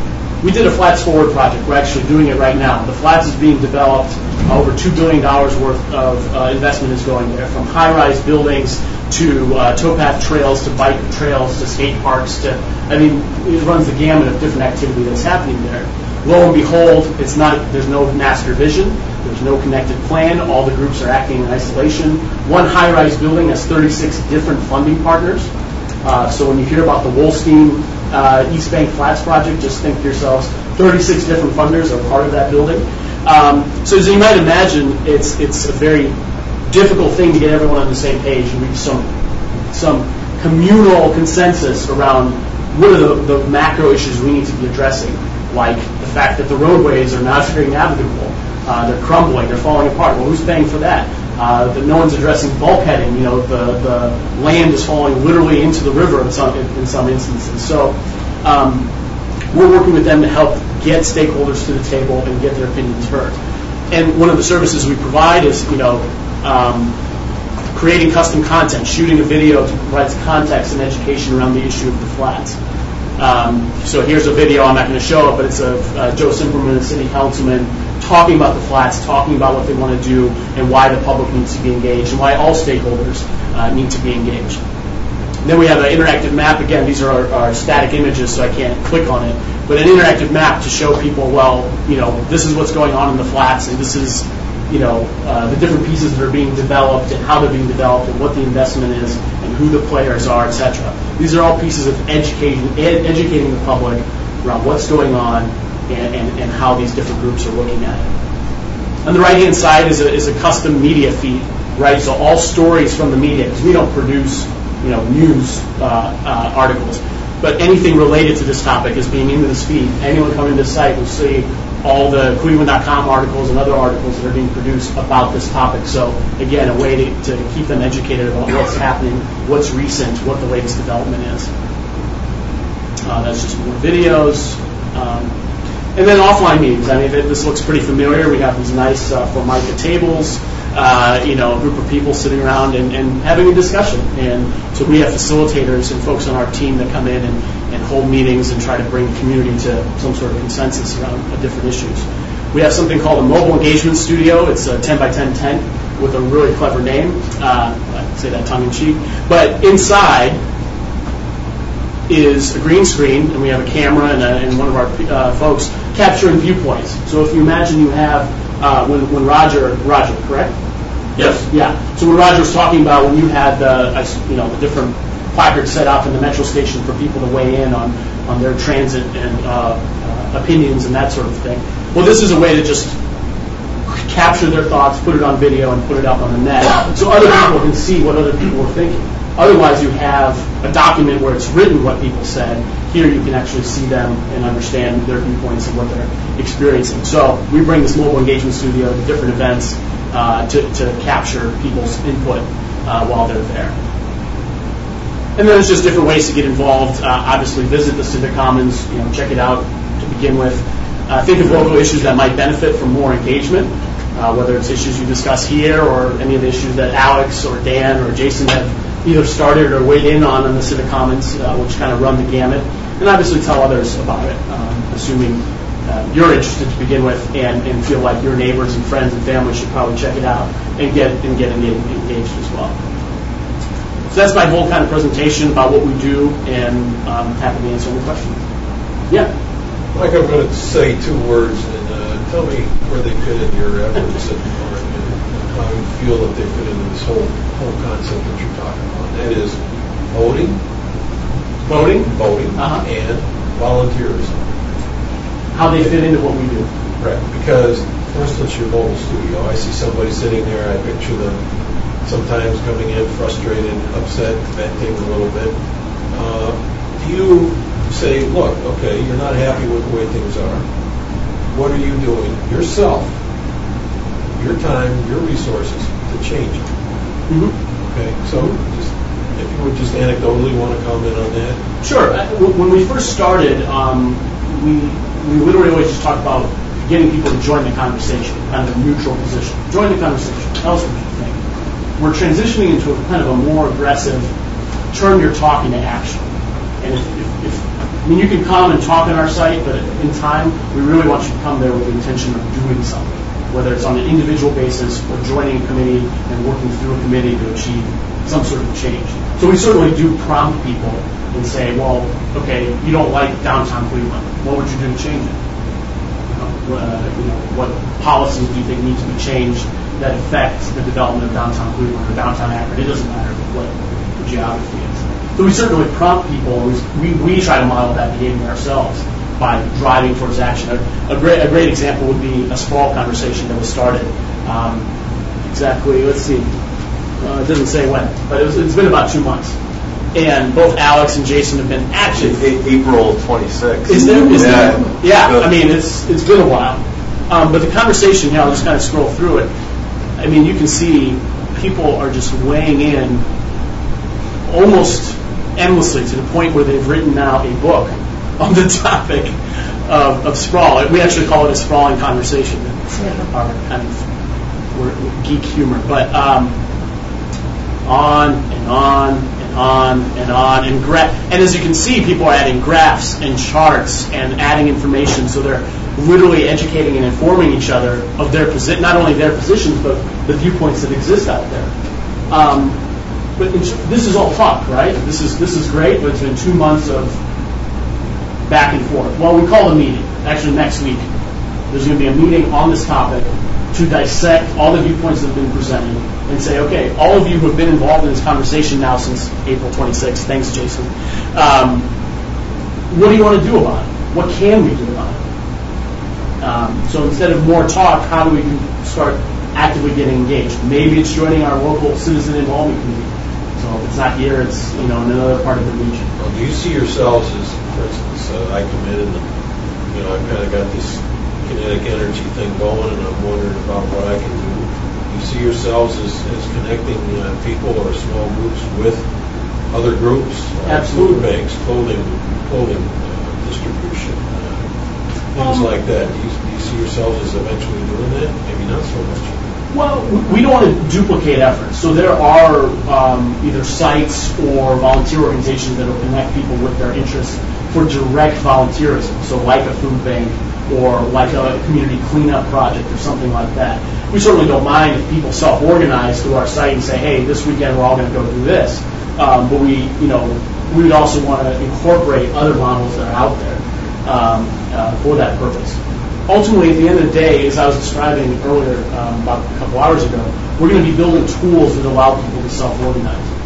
We did a Flats Forward project. We're actually doing it right now. The Flats is being developed. Uh, over two billion dollars worth of uh, investment is going there, from high-rise buildings to uh, towpath trails to bike trails to skate parks to, I mean, it runs the gamut of different activity that's happening there. Lo and behold, it's not, there's no master vision. There's no connected plan. All the groups are acting in isolation. One high-rise building has thirty-six different funding partners. Uh, so when you hear about the Wolstein uh, East Bank Flats project, just think to yourselves, thirty-six different funders are part of that building. Um, so as you might imagine, it's it's a very difficult thing to get everyone on the same page and reach some some communal consensus around what are the, the macro issues we need to be addressing, like the fact that the roadways are not very navigable, uh, they're crumbling, they're falling apart. Well, who's paying for that? Uh, that no one's addressing bulkheading. You know, the, the land is falling literally into the river in some in some instances. So um, we're working with them to help get stakeholders to the table and get their opinions heard. And one of the services we provide is, you know, um, creating custom content, shooting a video to provide context and education around the issue of the flats. Um, so here's a video. I'm not going to show it, but it's of uh, Joe Simperman, a city councilman, talking about the flats, talking about what they want to do, and why the public needs to be engaged, and why all stakeholders uh, need to be engaged. And then we have an interactive map. Again, these are our, our static images, so I can't click on it. But an interactive map to show people, well, you know, this is what's going on in the flats, and this is, you know, uh, the different pieces that are being developed, and how they're being developed, and what the investment is, and who the players are, et cetera. These are all pieces of educating, ed- educating the public around what's going on and, and, and how these different groups are looking at it. On the right-hand side is a, is a custom media feed, right? So all stories from the media, because we don't produce, you know, news uh, uh, articles, but anything related to this topic is being into this feed. Anyone coming to the site will see all the Cleveland dot com articles and other articles that are being produced about this topic. So again, a way to, to keep them educated about what's happening, what's recent, what the latest development is. Uh, that's just more videos. Um, and then offline meetings. I mean, this looks pretty familiar. We have these nice uh, Formica tables, uh, you know, a group of people sitting around and, and having a discussion. And so we have facilitators and folks on our team that come in and, and hold meetings and try to bring the community to some sort of consensus around uh, different issues. We have something called a mobile engagement studio. It's a ten by ten tent with a really clever name. Uh, I say that tongue in cheek. But inside is a green screen, and we have a camera and, a, and one of our uh, folks capturing viewpoints. So if you imagine you have, uh, when, when Roger, Roger, correct? Yes. Yeah. So when Roger was talking about when you had the, you know, the different placards set up in the metro station for people to weigh in on, on their transit and uh, uh, opinions and that sort of thing. Well, this is a way to just capture their thoughts, put it on video, and put it up on the net so other people can see what other people are thinking. Otherwise, you have a document where it's written what people said. Here you can actually see them and understand their viewpoints and what they're experiencing. So we bring this mobile engagement studio to different events uh, to, to capture people's input uh, while they're there. And then there's just different ways to get involved. Uh, obviously, visit the Civic Commons, you know, check it out to begin with. Uh, think of local issues that might benefit from more engagement, uh, whether it's issues you discuss here or any of the issues that Alex or Dan or Jason have either started or weighed in on in the Civic Commons, uh, which kind of run the gamut. And obviously tell others about it, um, assuming uh, you're interested to begin with and, and feel like your neighbors and friends and family should probably check it out and get and get engaged as well. So that's my whole kind of presentation about what we do, and I'm happy to answer any questions. Yeah? Mike, I'm going to say two words, and uh, tell me where they fit in your efforts and, and how you feel that they fit into this whole whole concept that you're talking about. That is voting, Voting? voting, Uh-huh. and volunteerism. How they fit into what we do. Right, because, for instance, your mobile studio, I see somebody sitting there, I picture them sometimes coming in frustrated, upset, venting a little bit. Uh, do you say, look, okay, you're not happy with the way things are. What are you doing yourself, your time, your resources to change it? Mm-hmm. Okay, so just, if you would just anecdotally want to comment on that. Sure. Uh, w- When we first started, um, we we literally always just talked about getting people to join the conversation, kind of a neutral position. Join the conversation. Tell us what you think. We're transitioning into a kind of a more aggressive, turn your talk into action. And if, if, if I mean, you can come and talk on our site, but in time, we really want you to come there with the intention of doing something, whether it's on an individual basis or joining a committee and working through a committee to achieve some sort of change. So we certainly do prompt people and say, well, okay, you don't like downtown Cleveland. What would you do to change it? You know, uh, you know, what policies do you think need to be changed that affect the development of downtown Cleveland or downtown Akron? It doesn't matter what the geography is. So we certainly prompt people. We, we try to model that behavior ourselves by driving towards action. A, a, great, a great example would be a sprawl conversation that was started um, exactly, let's see, uh, it doesn't say when, but it was, it's been about two months. And both Alex and Jason have been active. April twenty-sixth. Is there? Is yeah. there? Yeah, I mean, it's it's been a while. Um, but the conversation, you know, I'll just kind of scroll through it. I mean, you can see people are just weighing in almost endlessly to the point where they've written now a book on the topic of, of sprawl. We actually call it a sprawling conversation. It's our kind of we're, geek humor. But um, on and on and on and on. And, gra- and as you can see, people are adding graphs and charts and adding information. So they're literally educating and informing each other of their posi- not only their positions, but the viewpoints that exist out there. Um, but in, this is all talk, right? This is this is great, but it's been two months of back and forth. Well, we call a meeting. Actually, next week, there's going to be a meeting on this topic to dissect all the viewpoints that have been presented and say, okay, all of you who have been involved in this conversation now since April twenty-sixth, thanks, Jason, um, what do you want to do about it? What can we do about it? Um, so instead of more talk, how do we start actively getting engaged? Maybe it's joining our local citizen involvement committee. So if it's not here, it's you know in another part of the region. Well, do you see yourselves as, for instance, uh, I come in and you know I've kind of got this kinetic energy thing going, and I'm wondering about what I can do. Do you see yourselves as, as connecting uh, people or small groups with other groups? Uh, Absolutely. Food banks, clothing, clothing uh, distribution, uh, things Um, like that. Do you, do you see yourselves as eventually doing that? Maybe not so much. Well, we don't want to duplicate efforts. So there are um, either sites or volunteer organizations that will connect people with their interests for direct volunteerism. So like a food bank or like a community cleanup project or something like that. We certainly don't mind if people self-organize through our site and say, hey, this weekend we're all going to go do this. Um, but we, you know, we would also want to incorporate other models that are out there um, uh, for that purpose. Ultimately, at the end of the day, as I was describing earlier um, about a couple hours ago, we're going to be building tools that allow people to self-organize.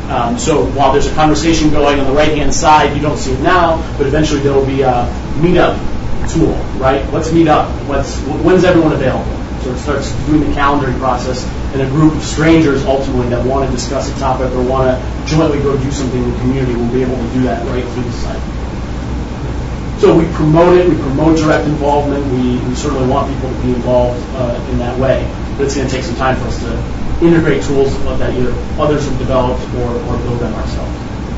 Um, so while there's a conversation going on the right-hand side, you don't see it now, but eventually there will be a meetup tool, right? Let's meet up. Let's, when's everyone available? So it starts doing the calendaring process, and a group of strangers ultimately that want to discuss a topic or want to jointly go do something in the community will be able to do that right through the site. So we promote it, we promote direct involvement, we, we certainly want people to be involved uh, in that way, but it's going to take some time for us to integrate tools that either others have developed or, or build them ourselves.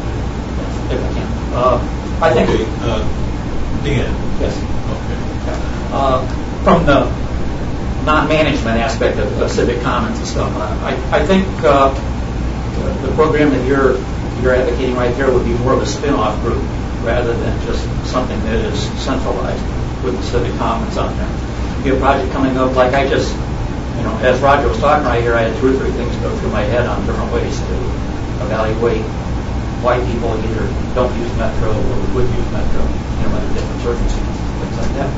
If I can. Uh, I think... Okay, uh, Dan. Yes. Okay. Uh, from the non-management aspect of, of Civic Commons and stuff, I, I think uh, the program that you're you're advocating right there would be more of a spin-off group rather than just something that is centralized with the Civic Commons on there. You have a project coming up, like I just, you know, as Roger was talking right here, I had two or three things go through my head on different ways to evaluate why people either don't use Metro or would use Metro, you know, under different circumstances, things like that.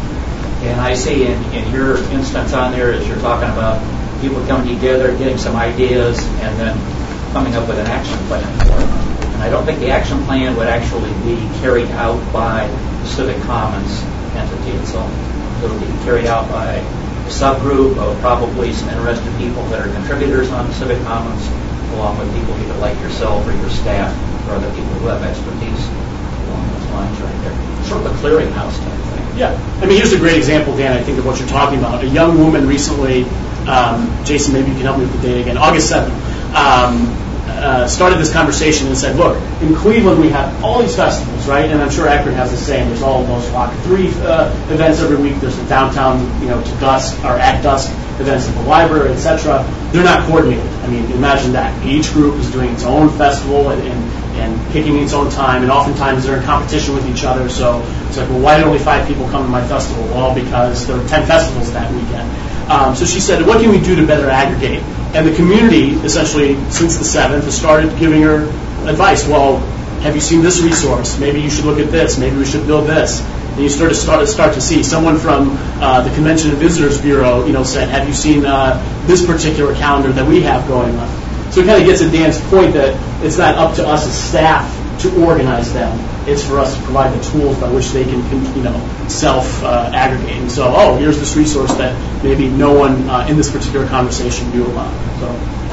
And I see in, in your instance on there, as you're talking about people coming together, getting some ideas, and then coming up with an action plan for it. And I don't think the action plan would actually be carried out by the Civic Commons entity itself. It would be carried out by a subgroup of probably some interested people that are contributors on the Civic Commons, along with people either like yourself or your staff or other people who have expertise along those lines right there. Sort of a clearinghouse type thing. Yeah. I mean, here's a great example, Dan, I think, of what you're talking about. A young woman recently, um, Jason, maybe you can help me with the date again, August seventh, um, uh, started this conversation and said, look, in Cleveland we have all these festivals, right? And I'm sure Akron has the same. There's all those Rock three uh, events every week. There's the downtown, you know, to dusk, or at dusk events at the library, et cetera. They're not coordinated. I mean, imagine that. Each group is doing its own festival and, and and picking its own time, and oftentimes they're in competition with each other. So it's like, well, why did only five people come to my festival? Well, because there were ten festivals that weekend. Um, so she said, what can we do to better aggregate? And the community, essentially, since the seventh, has started giving her advice. Well, have you seen this resource? Maybe you should look at this. Maybe we should build this. And you start to start to start to see someone from uh, the Convention and Visitors Bureau, you know, said, have you seen uh, this particular calendar that we have going on? So it kind of gets at Dan's point that it's not up to us as staff to organize them. It's for us to provide the tools by which they can, you know, self-aggregate. Uh, and so, oh, here's this resource that maybe no one uh, in this particular conversation knew about. So,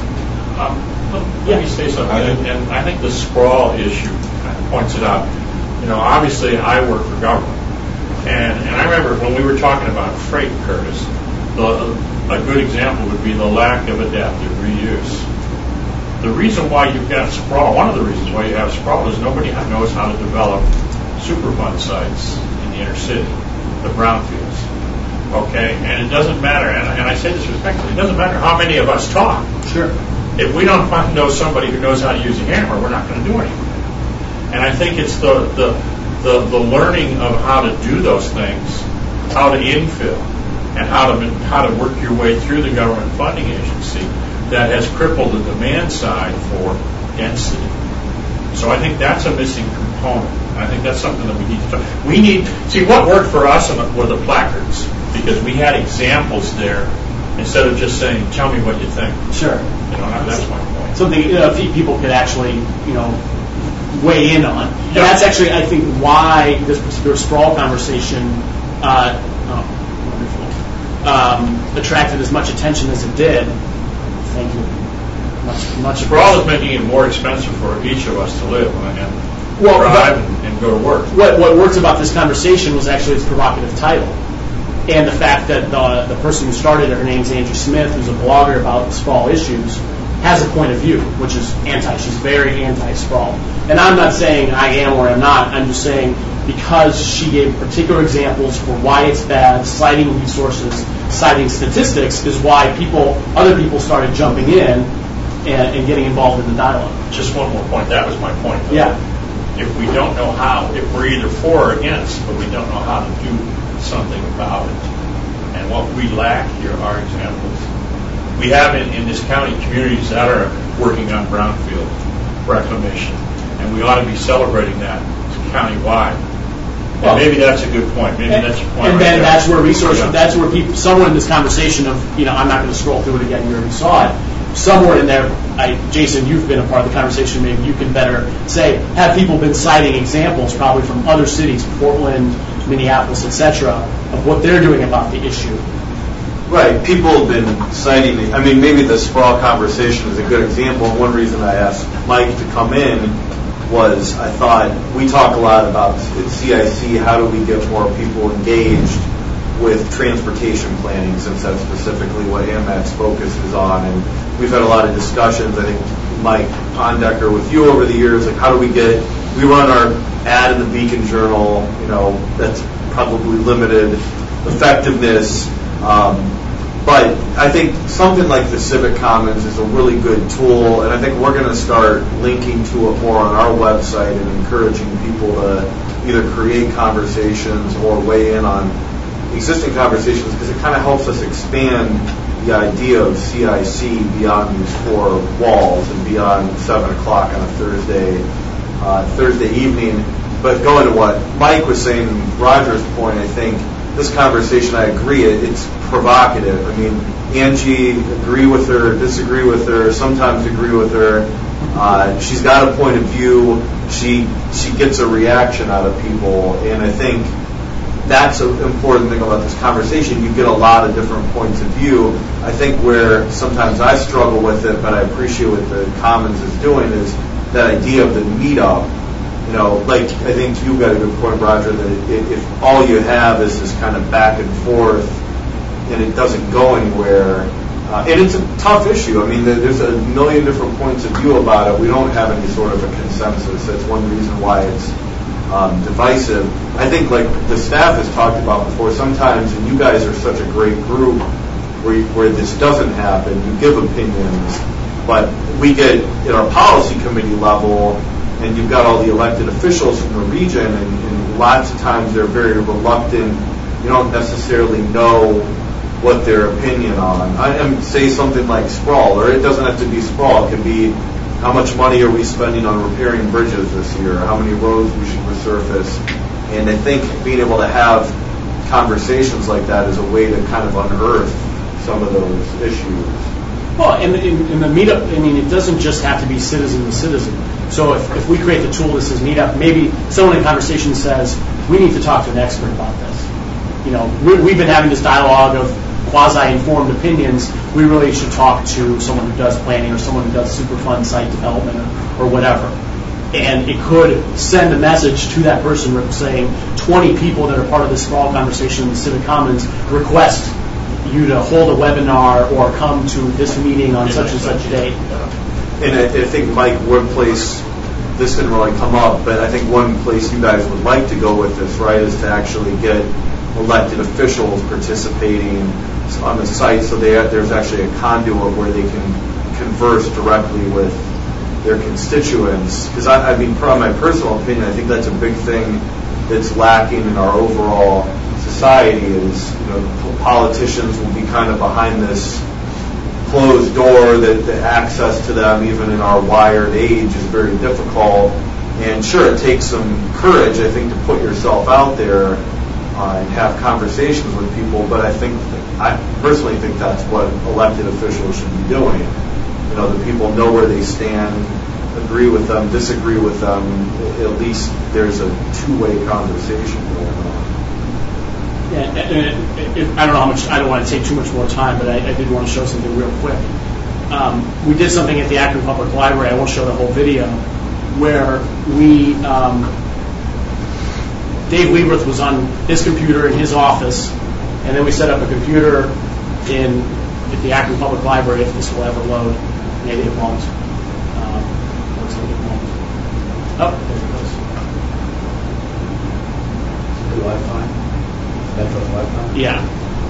um, let, let me say something, and, and I think the sprawl issue kind of points it out. You know, obviously I work for government, and, and I remember when we were talking about freight, Curtis, the, a good example would be the lack of adaptive reuse. The reason why you've got sprawl, one of the reasons why you have sprawl is nobody knows how to develop Superfund sites in the inner city, the brownfields. Okay? And it doesn't matter, and, and I say this respectfully, it doesn't matter how many of us talk. Sure. If we don't find know somebody who knows how to use a hammer, we're not going to do anything. And I think it's the, the, the, the learning of how to do those things, how to infill, and how to, how to work your way through the government funding agency that has crippled the demand side for density. So I think that's a missing component. I think that's something that we need to talk. We need, see, what worked for us were the placards, because we had examples there instead of just saying, tell me what you think. Sure. You know, that's my point. Something, you know, people could actually, you know, weigh in on. And Yeah. that's actually, I think, why this particular sprawl conversation uh, oh, wonderful, um, attracted as much attention as it did. Thank you. Much, much Sprawl is making it more expensive for each of us to live and well, drive and, and go to work. What, what worked about this conversation was actually its provocative title. And the fact that the, the person who started it, her name's Angie Smith, who's a blogger about sprawl issues, has a point of view, which is anti. She's very anti-sprawl. And I'm not saying I am or am not. I'm just saying because she gave particular examples for why it's bad, citing resources, citing statistics, is why people, other people started jumping in and, and getting involved in the dialogue. Just one more point. That was my point, though. Yeah. If we don't know how, if we're either for or against, but we don't know how to do something about it, and what we lack here are examples. We have in, in this county communities that are working on brownfield reclamation, and we ought to be celebrating that countywide. Well, and maybe that's a good point. Maybe and, that's your point. And right then there. that's where resources, Yeah. that's where people, someone in this conversation of, you know, I'm not going to scroll through it again, you already saw it, somewhere in there, I, Jason, you've been a part of the conversation, maybe you can better say, have people been citing examples probably from other cities, Portland, Minneapolis, et cetera, of what they're doing about the issue? Right. People have been citing, the, I mean, maybe the sprawl conversation is a good example. One reason I asked Mike to come in was I thought we talk a lot about at C I C, how do we get more people engaged with transportation planning, since that's specifically what AMAT's focus is on. And we've had a lot of discussions, I think, Mike Ondecker, with you over the years, like how do we get, we run our ad in the Beacon Journal, you know, that's probably limited effectiveness. Um, but I think something like the Civic Commons is a really good tool, and I think we're going to start linking to it more on our website and encouraging people to either create conversations or weigh in on existing conversations, because it kind of helps us expand the idea of C I C beyond these four walls and beyond seven o'clock on a Thursday uh, Thursday evening. But going to what Mike was saying, Roger's point, I think this conversation, I agree, it, it's provocative. I mean, Angie, agree with her, disagree with her, sometimes agree with her. Uh, she's got a point of view. She she gets a reaction out of people, and I think that's an important thing about this conversation. You get a lot of different points of view. I think where sometimes I struggle with it, but I appreciate what the Commons is doing, is that idea of the meetup. You know, like I think you got a good point, Roger, that if, if all you have is this kind of back and forth and it doesn't go anywhere, uh, and it's a tough issue. I mean, there's a million different points of view about it. We don't have any sort of a consensus. That's one reason why it's um, divisive. I think, like the staff has talked about before, sometimes, and you guys are such a great group where, you, where this doesn't happen, you give opinions, but we get at our policy committee level, and you've got all the elected officials from the region, and, and lots of times they're very reluctant. You don't necessarily know what their opinion on. I am say something like sprawl, or it doesn't have to be sprawl. It can be how much money are we spending on repairing bridges this year, how many roads we should resurface. And I think being able to have conversations like that is a way to kind of unearth some of those issues. Well, in the, in, in the meetup, I mean, it doesn't just have to be citizen to citizen. So if, if we create the tool that says meetup, maybe someone in conversation says, we need to talk to an expert about this. You know, we, we've been having this dialogue of quasi-informed opinions. We really should talk to someone who does planning or someone who does Superfund site development or, or whatever. And it could send a message to that person saying, twenty people that are part of this sprawl conversation in the Civic Commons request you to hold a webinar or come to this meeting on such and such a date. And I, I think, Mike, one place, this didn't really come up, but I think one place you guys would like to go with this, right, is to actually get elected officials participating on the site, so they have, there's actually a conduit where they can converse directly with their constituents. Because I, I mean, from my personal opinion, I think that's a big thing that's lacking in our overall society. Is, you know, politicians will be kind of behind this closed door, that the access to them, even in our wired age, is very difficult. And sure, it takes some courage, I think, to put yourself out there uh, and have conversations with people. But I think, I personally think that's what elected officials should be doing. You know, the people know where they stand, agree with them, disagree with them. At least there's a two-way conversation going on. Yeah, and, and, and I don't know how much, I don't want to take too much more time, but I, I did want to show something real quick. Um, we did something at the Akron Public Library, I won't show the whole video, where we, um, Dave Lieberth was on his computer in his office, and then we set up a computer in at the Akron Public Library, if this will ever load. Maybe it won't. Um, looks like it won't. Oh, there it goes. The Wi-Fi? Metro Wi-Fi? Yeah.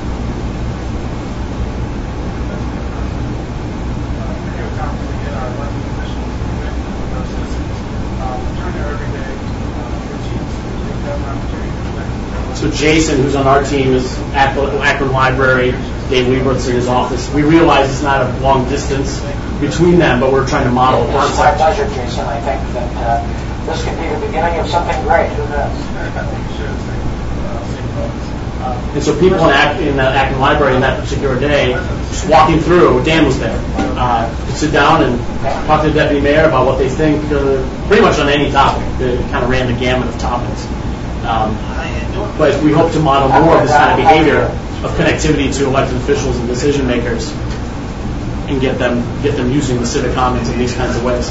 So Jason, who's on our team, is at the Akron Library. Dave Lieberth's in his office. We realize it's not a long distance between them, but we're trying to model it. It's my pleasure, Jason. I think that uh, this could be the beginning of something great. Who knows? Uh, and so people in, Ac- in the Acton Library in that particular day, just walking through, Dan was there, uh, could sit down and talk to the deputy mayor about what they think, uh, pretty much on any topic. They kind of ran the gamut of topics. Um, but we hope to model more of this kind of behavior of connectivity to elected officials and decision makers, and get them get them using the civic commons in these kinds of ways.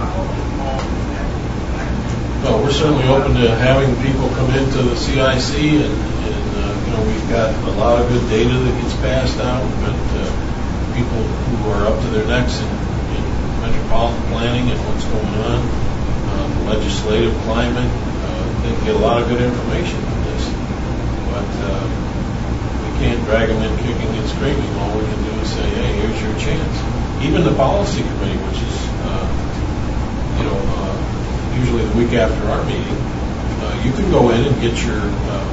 Well, we're certainly open to having people come into the C I C, and, and uh, you know, we've got a lot of good data that gets passed out, but uh, people who are up to their necks in, in metropolitan planning and what's going on, uh, the legislative climate, uh, they get a lot of good information on this. But uh, we can't drag them in kicking and screaming. All we can do is say, hey, here's your chance. Even the policy committee, which is, uh, you know, uh, usually the week after our meeting, uh, you can go in and get your uh,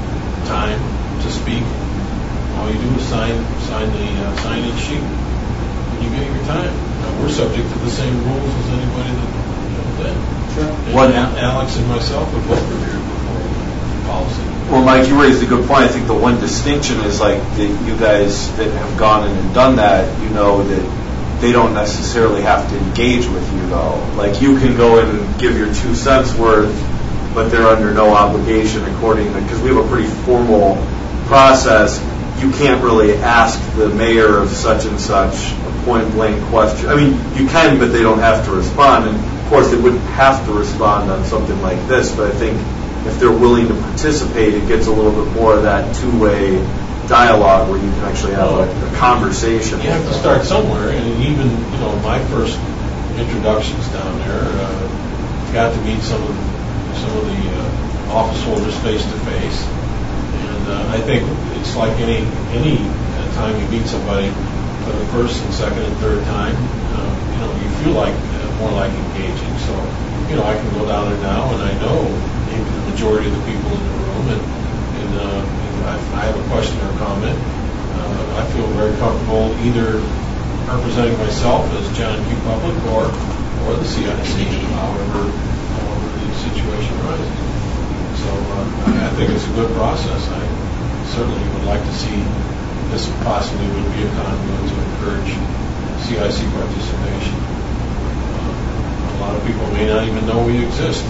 time to speak. All you do is sign sign the uh, sign-in sheet when you get your time. Uh, we're subject to the same rules as anybody that you know did. Sure. And One, Alex and myself have both reviewed before the policy. Well, Mike, you raised a good point. I think the one distinction is like that you guys that have gone in and done that, you know that they don't necessarily have to engage with you, though. Like, you can go in and give your two cents worth, but they're under no obligation according to, because we have a pretty formal process. You can't really ask the mayor of such and such a point-blank question. I mean, you can, but they don't have to respond. And, of course, they wouldn't have to respond on something like this, but I think if they're willing to participate, it gets a little bit more of that two-way dialogue where you can actually have a, a conversation. You have to start somewhere, and even, you know, my first introductions down there, uh, got to meet some of some of the uh, office holders face to face, and uh, I think it's like any any time you meet somebody for the first and second and third time, uh, you know, you feel like uh, more like engaging. So, you know, I can go down there now, and I know maybe the majority of the people in the room, and, and uh, I have a question or comment. Uh, I feel very comfortable either representing myself as John Q. Public or or the C I C, however, however the situation arises. So uh, I, I think it's a good process. I certainly would like to see this possibly would be a conduit to encourage C I C participation. Uh, a lot of people may not even know we exist.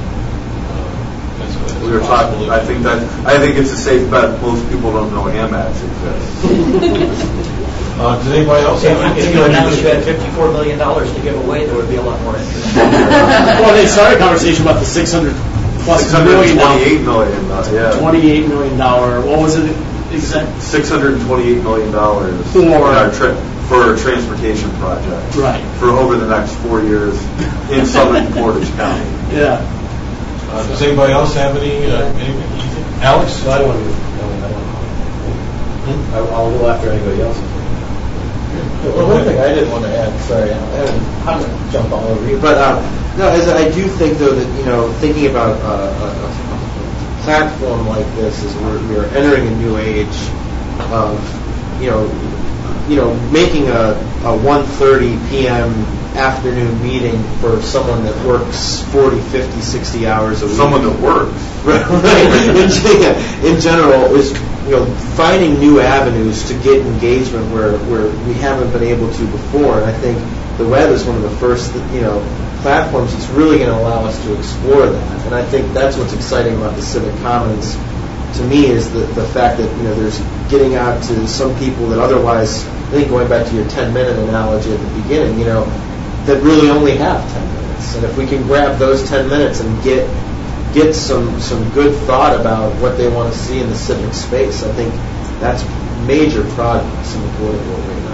We were talking. I think that I think it's a safe bet. Most people don't know AMAX exists. uh, does anybody else have anything? If you announced you had fifty-four million dollars to give away, there would be a lot more interest. Well, they started a conversation about the six hundred plus six hundred twenty-eight million. million. Uh, yeah. Twenty-eight million dollar. What was it exact? Six hundred twenty-eight million dollars for our tri- for a transportation project. Right. For over the next four years in southern Portage County. Yeah. Uh, does anybody else have any, uh, anything? Alex? So I don't want to. No, I don't hmm? I, I'll go after anybody else. Well, one thing I did want to add, sorry, I don't jump all over you, but um, no, is that I do think though that you know thinking about uh, a, a platform like this is we're, we're entering a new age of you know you know making a, a one thirty p.m. afternoon meeting for someone that works forty, fifty, sixty hours a week. Someone that works. Right. in, in general, is you know finding new avenues to get engagement where, where we haven't been able to before. And I think the web is one of the first you know platforms that's really going to allow us to explore that. And I think that's what's exciting about the Civic Commons to me is the, the fact that you know there's getting out to some people that otherwise, I think going back to your ten minute analogy at the beginning, you know, that really only have ten minutes. And if we can grab those ten minutes and get get some, some good thought about what they want to see in the civic space, I think that's major progress in the political arena.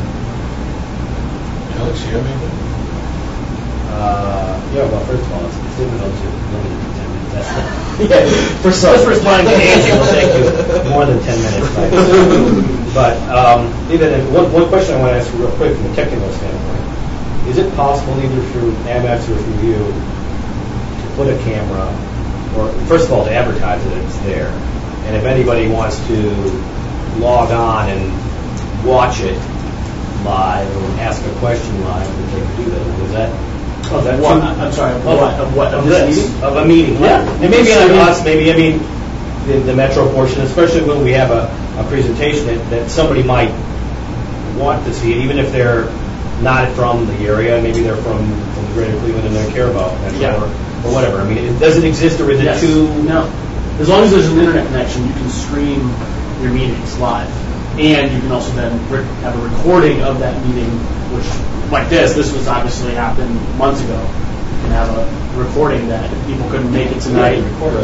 Alex, you have anything? Uh, yeah, well, first of all, it's difficult to limited to ten minutes. That's not, yeah, for some. Just responding to Angie will take you more than ten minutes. Right? But um, even if, one, one question I want to ask you real quick from a technical standpoint. Is it possible either through AMAX or through you to put a camera, or first of all to advertise that it's there, and if anybody wants to log on and watch it live or ask a question live, that they can do that? Is that? Oh, that what? I'm sorry. Of of what? Of what? Of this this meeting? Of a meeting? Yeah. And maybe not us. Maybe I mean, the, the metro portion, especially when we have a, a presentation that, that somebody might want to see it, even if they're not from the area, maybe they're from, from the greater Cleveland and they care about metro Yeah. or, or whatever. I mean, it, does it exist or is it Yes. too? No. As long as there's an internet connection, you can stream your meetings live. And you can also then rec- have a recording of that meeting, which, like this, this was obviously happened months ago. You can have a recording that if people couldn't make it tonight.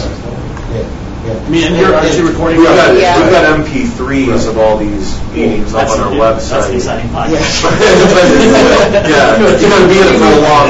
I mean, and you're actually recording. We've got, Yeah. we've got M P threes of all these meetings up That's on our the- website. That's the exciting part. Yeah, you're going to be in it for a long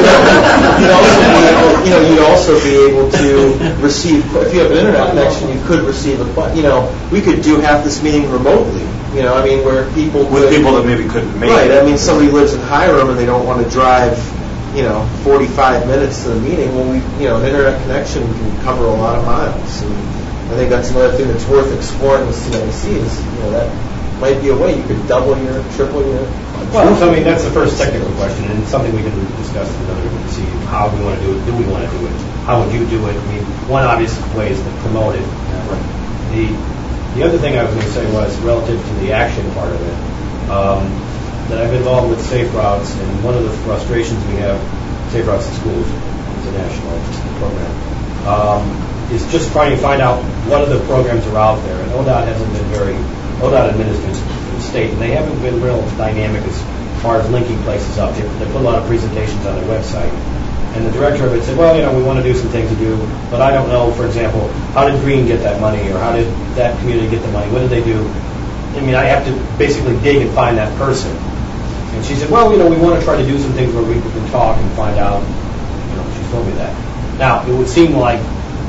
You'd also haul. be able, you know, you'd also be able to receive, if you have an internet connection, you could receive a, que- you know, we could do half this meeting remotely, you know, I mean, where people With could- people that maybe couldn't make Right, it. I mean, somebody lives in Hiram and they don't want to drive, you know, forty-five minutes to the meeting. Well, we, you know, an internet connection can cover a lot of miles. And I think that's another thing that's worth exploring with C I C is, you know, that might be a way you could double your, triple your. Well, so I mean, that's the first technical question, and it's something we can discuss together to see how we want to do it. Do we want to do it? How would you do it? I mean, one obvious way is to promote it. The the other thing I was going to say was relative to the action part of it. Um, that I've been involved with Safe Routes, and one of the frustrations we have, Safe Routes in Schools, is a national program, um, is just trying to find out what other programs are out there. And O D O T hasn't been very, O D O T administers the state, and they haven't been real dynamic as far as linking places up. They, they put a lot of presentations on their website. And the director of it said, well, you know, we want to do some things to do, but I don't know, for example, how did Green get that money, or how did that community get the money? What did they do? I mean, I have to basically dig and find that person. And she said, well, you know, we want to try to do some things where we can talk and find out. You know, she told me that. Now, it would seem like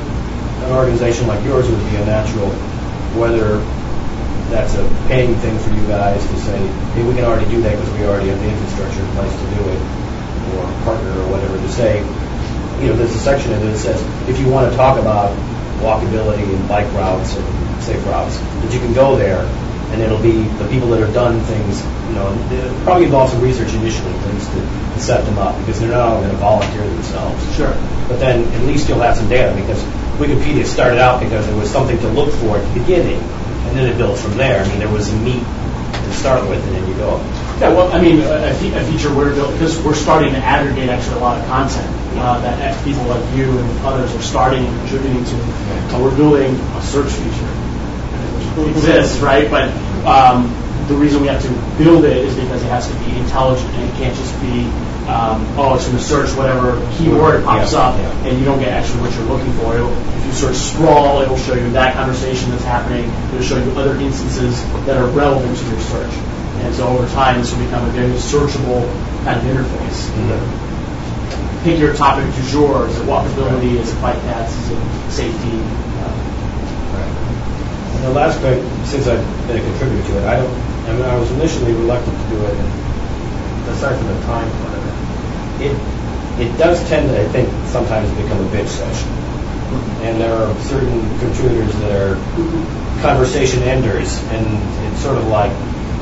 an organization like yours would be a natural, whether that's a paying thing for you guys to say, hey, we can already do that because we already have the infrastructure in place to do it, or a partner or whatever, to say, you know, there's a section in it that says, if you want to talk about walkability and bike routes and safe routes, that you can go there, and it'll be the people that have done things, you know, it'll probably involve some research initially, at least, to, to set them up, because they're not all going to volunteer themselves. Sure. But then at least you'll have some data, because Wikipedia started out because there was something to look for at the beginning, and then it builds from there. I mean, there was some meat to start with, and then you go. Yeah, well, I mean, a, a fe- a feature we're building, because we're starting to aggregate actually a lot of content uh, that uh, people like you and others are starting and contributing to. Uh, we're building a search feature. It exists, right? But um, the reason we have to build it is because it has to be intelligent, and it can't just be, um, oh, it's going to search whatever keyword pops Yeah, up, yeah. and you don't get actually what you're looking for. It'll, if you search sprawl, it'll show you that conversation that's happening. It'll show you other instances that are relevant to your search. And so over time, this will become a very searchable kind of interface. Mm-hmm. Pick your topic du jour. Is it walkability? Is it bike paths? Is it safety? Uh, And the last bit, since I've been a contributor to it, I don't. I mean, I was initially reluctant to do it, and aside from the time part of it, it it does tend to, I think, sometimes become a bitch session. And there are certain contributors that are conversation enders, and it's sort of like,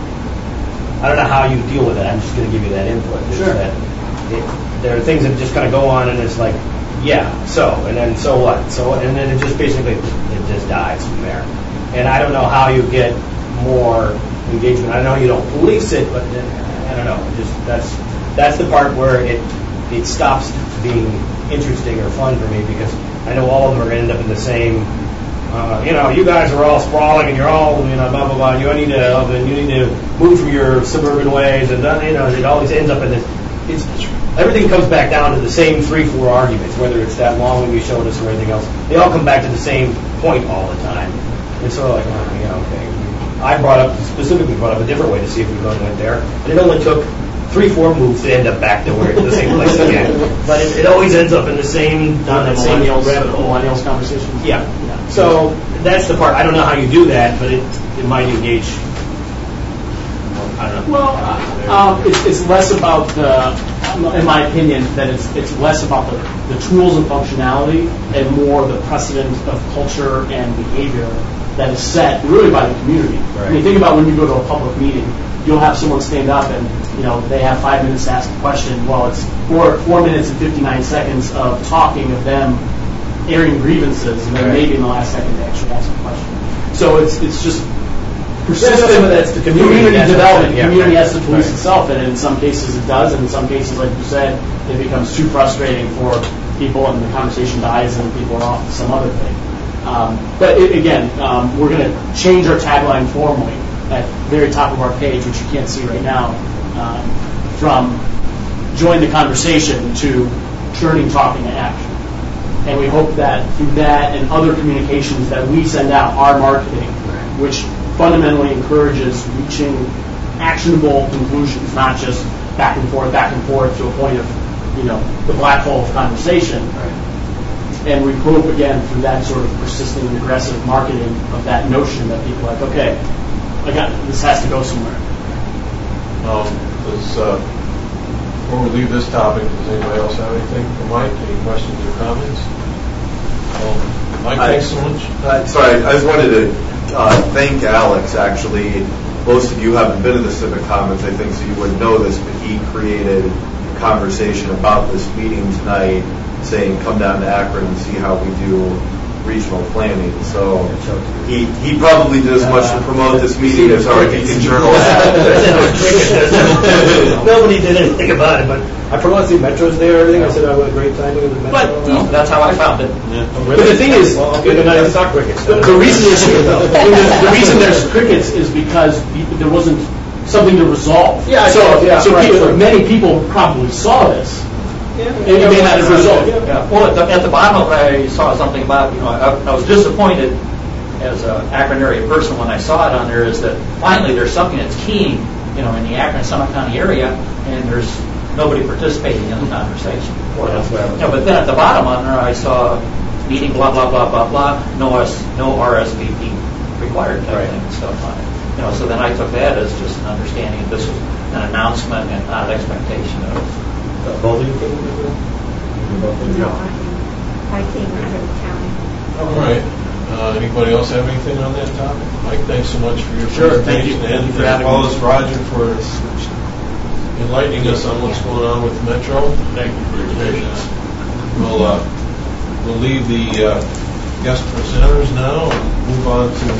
I don't know how you deal with it. I'm just going to give you that input. Is Sure. That it, there are things that just kind of go on, and it's like, yeah, so, and then so what? So, and then it just basically it just dies from there. And I don't know how you get more engagement. I know you don't police it, but I don't know. Just that's that's the part where it it stops being interesting or fun for me, because I know all of them are going to end up in the same. Uh, you know, you guys are all sprawling, and you're all, you know, blah blah blah. You need to, and you need to move from your suburban ways, and you know, it always ends up in this. It's everything comes back down to the same three, four arguments, whether it's that long one you showed us or anything else. They all come back to the same point all the time. It's sort of like, oh, yeah, okay. I brought up specifically brought up a different way to see if we went there, and it only took three, four moves to end up back to where the same place again. But it, it always ends up in the same, Done the the same millennials, rabbit hole. millennials conversation. Yeah. So that's the part. I don't know how you do that, but it it might engage. I don't know. Well, uh, um, it's, it's less about the, in my opinion, that it's it's less about the, the tools and functionality and more the precedent of culture and behavior that is set really by the community. I mean, think about when you go to a public meeting, you'll have someone stand up and, you know, they have five minutes to ask a question. Well, it's four four minutes and fifty-nine seconds of talking of them airing grievances, and then Right. maybe in the last second they actually ask a question. So it's it's just persistent. some of that's the community, that's development. the- yeah, community right. has to police Right. itself, and in some cases it does, and in some cases, like you said, it becomes too frustrating for people, and the conversation dies, and people are off to some other thing. Um, but it, again, um, we're going to change our tagline formally at the very top of our page, which you can't see right now, um, from join the conversation to turning talking to action. And we hope that through that and other communications that we send out, our marketing, which fundamentally encourages reaching actionable conclusions, not just back and forth, back and forth to a point of, you know, the black hole of conversation. And we hope, again, through that sort of persistent and aggressive marketing of that notion that people are like, okay, I got this has to go somewhere. Um, does, uh, before we leave this topic, does anybody else have anything for Mike? Any questions or comments? Um, Mike, thanks so much. Uh, sorry, I just wanted to uh, thank Alex, actually. Most of you haven't been to the Civic Commons, I think, so you wouldn't know this, but he created a conversation about this meeting tonight, saying come down to Akron and see how we do regional planning. So he he probably did as much to promote this meeting as our Beacon Journal had. Nobody did anything about it, but I promoted the Metro's there, everything. I said I had a great time with the Metro. But Well, that's how I found it. Oh, But the thing is, well, okay, then I saw crickets. the, the reason there's the reason there's crickets is because there wasn't something to resolve. Yeah, I so saw it, yeah, so right, people, sure. many people probably saw this. Yeah, And you may not have resolved. Yeah. Well, at the, at the bottom, I saw something about, you know, I, I was disappointed as an Akron area person when I saw it on there, is that finally there's something that's keen, you know, in the Akron Summit County area, and there's nobody participating in the conversation. Well, that's what I was- Yeah, but then at the bottom on there, I saw meeting blah blah blah blah blah, no S, no R S V P required type Right. thing and stuff on it. You know, so then I took that as just an understanding this was an announcement and not an expectation of. Uh, Both of you came with it? You both came? No, I, I came out of the county. All right. Uh, anybody else have anything on that topic? Mike, thanks so much for your Sure, thank you. presentation. Thank you And for as having well me. as Roger for enlightening us on what's going on with Metro. Thank you for your patience. We'll, uh, we'll leave the uh, guest presenters now and move on to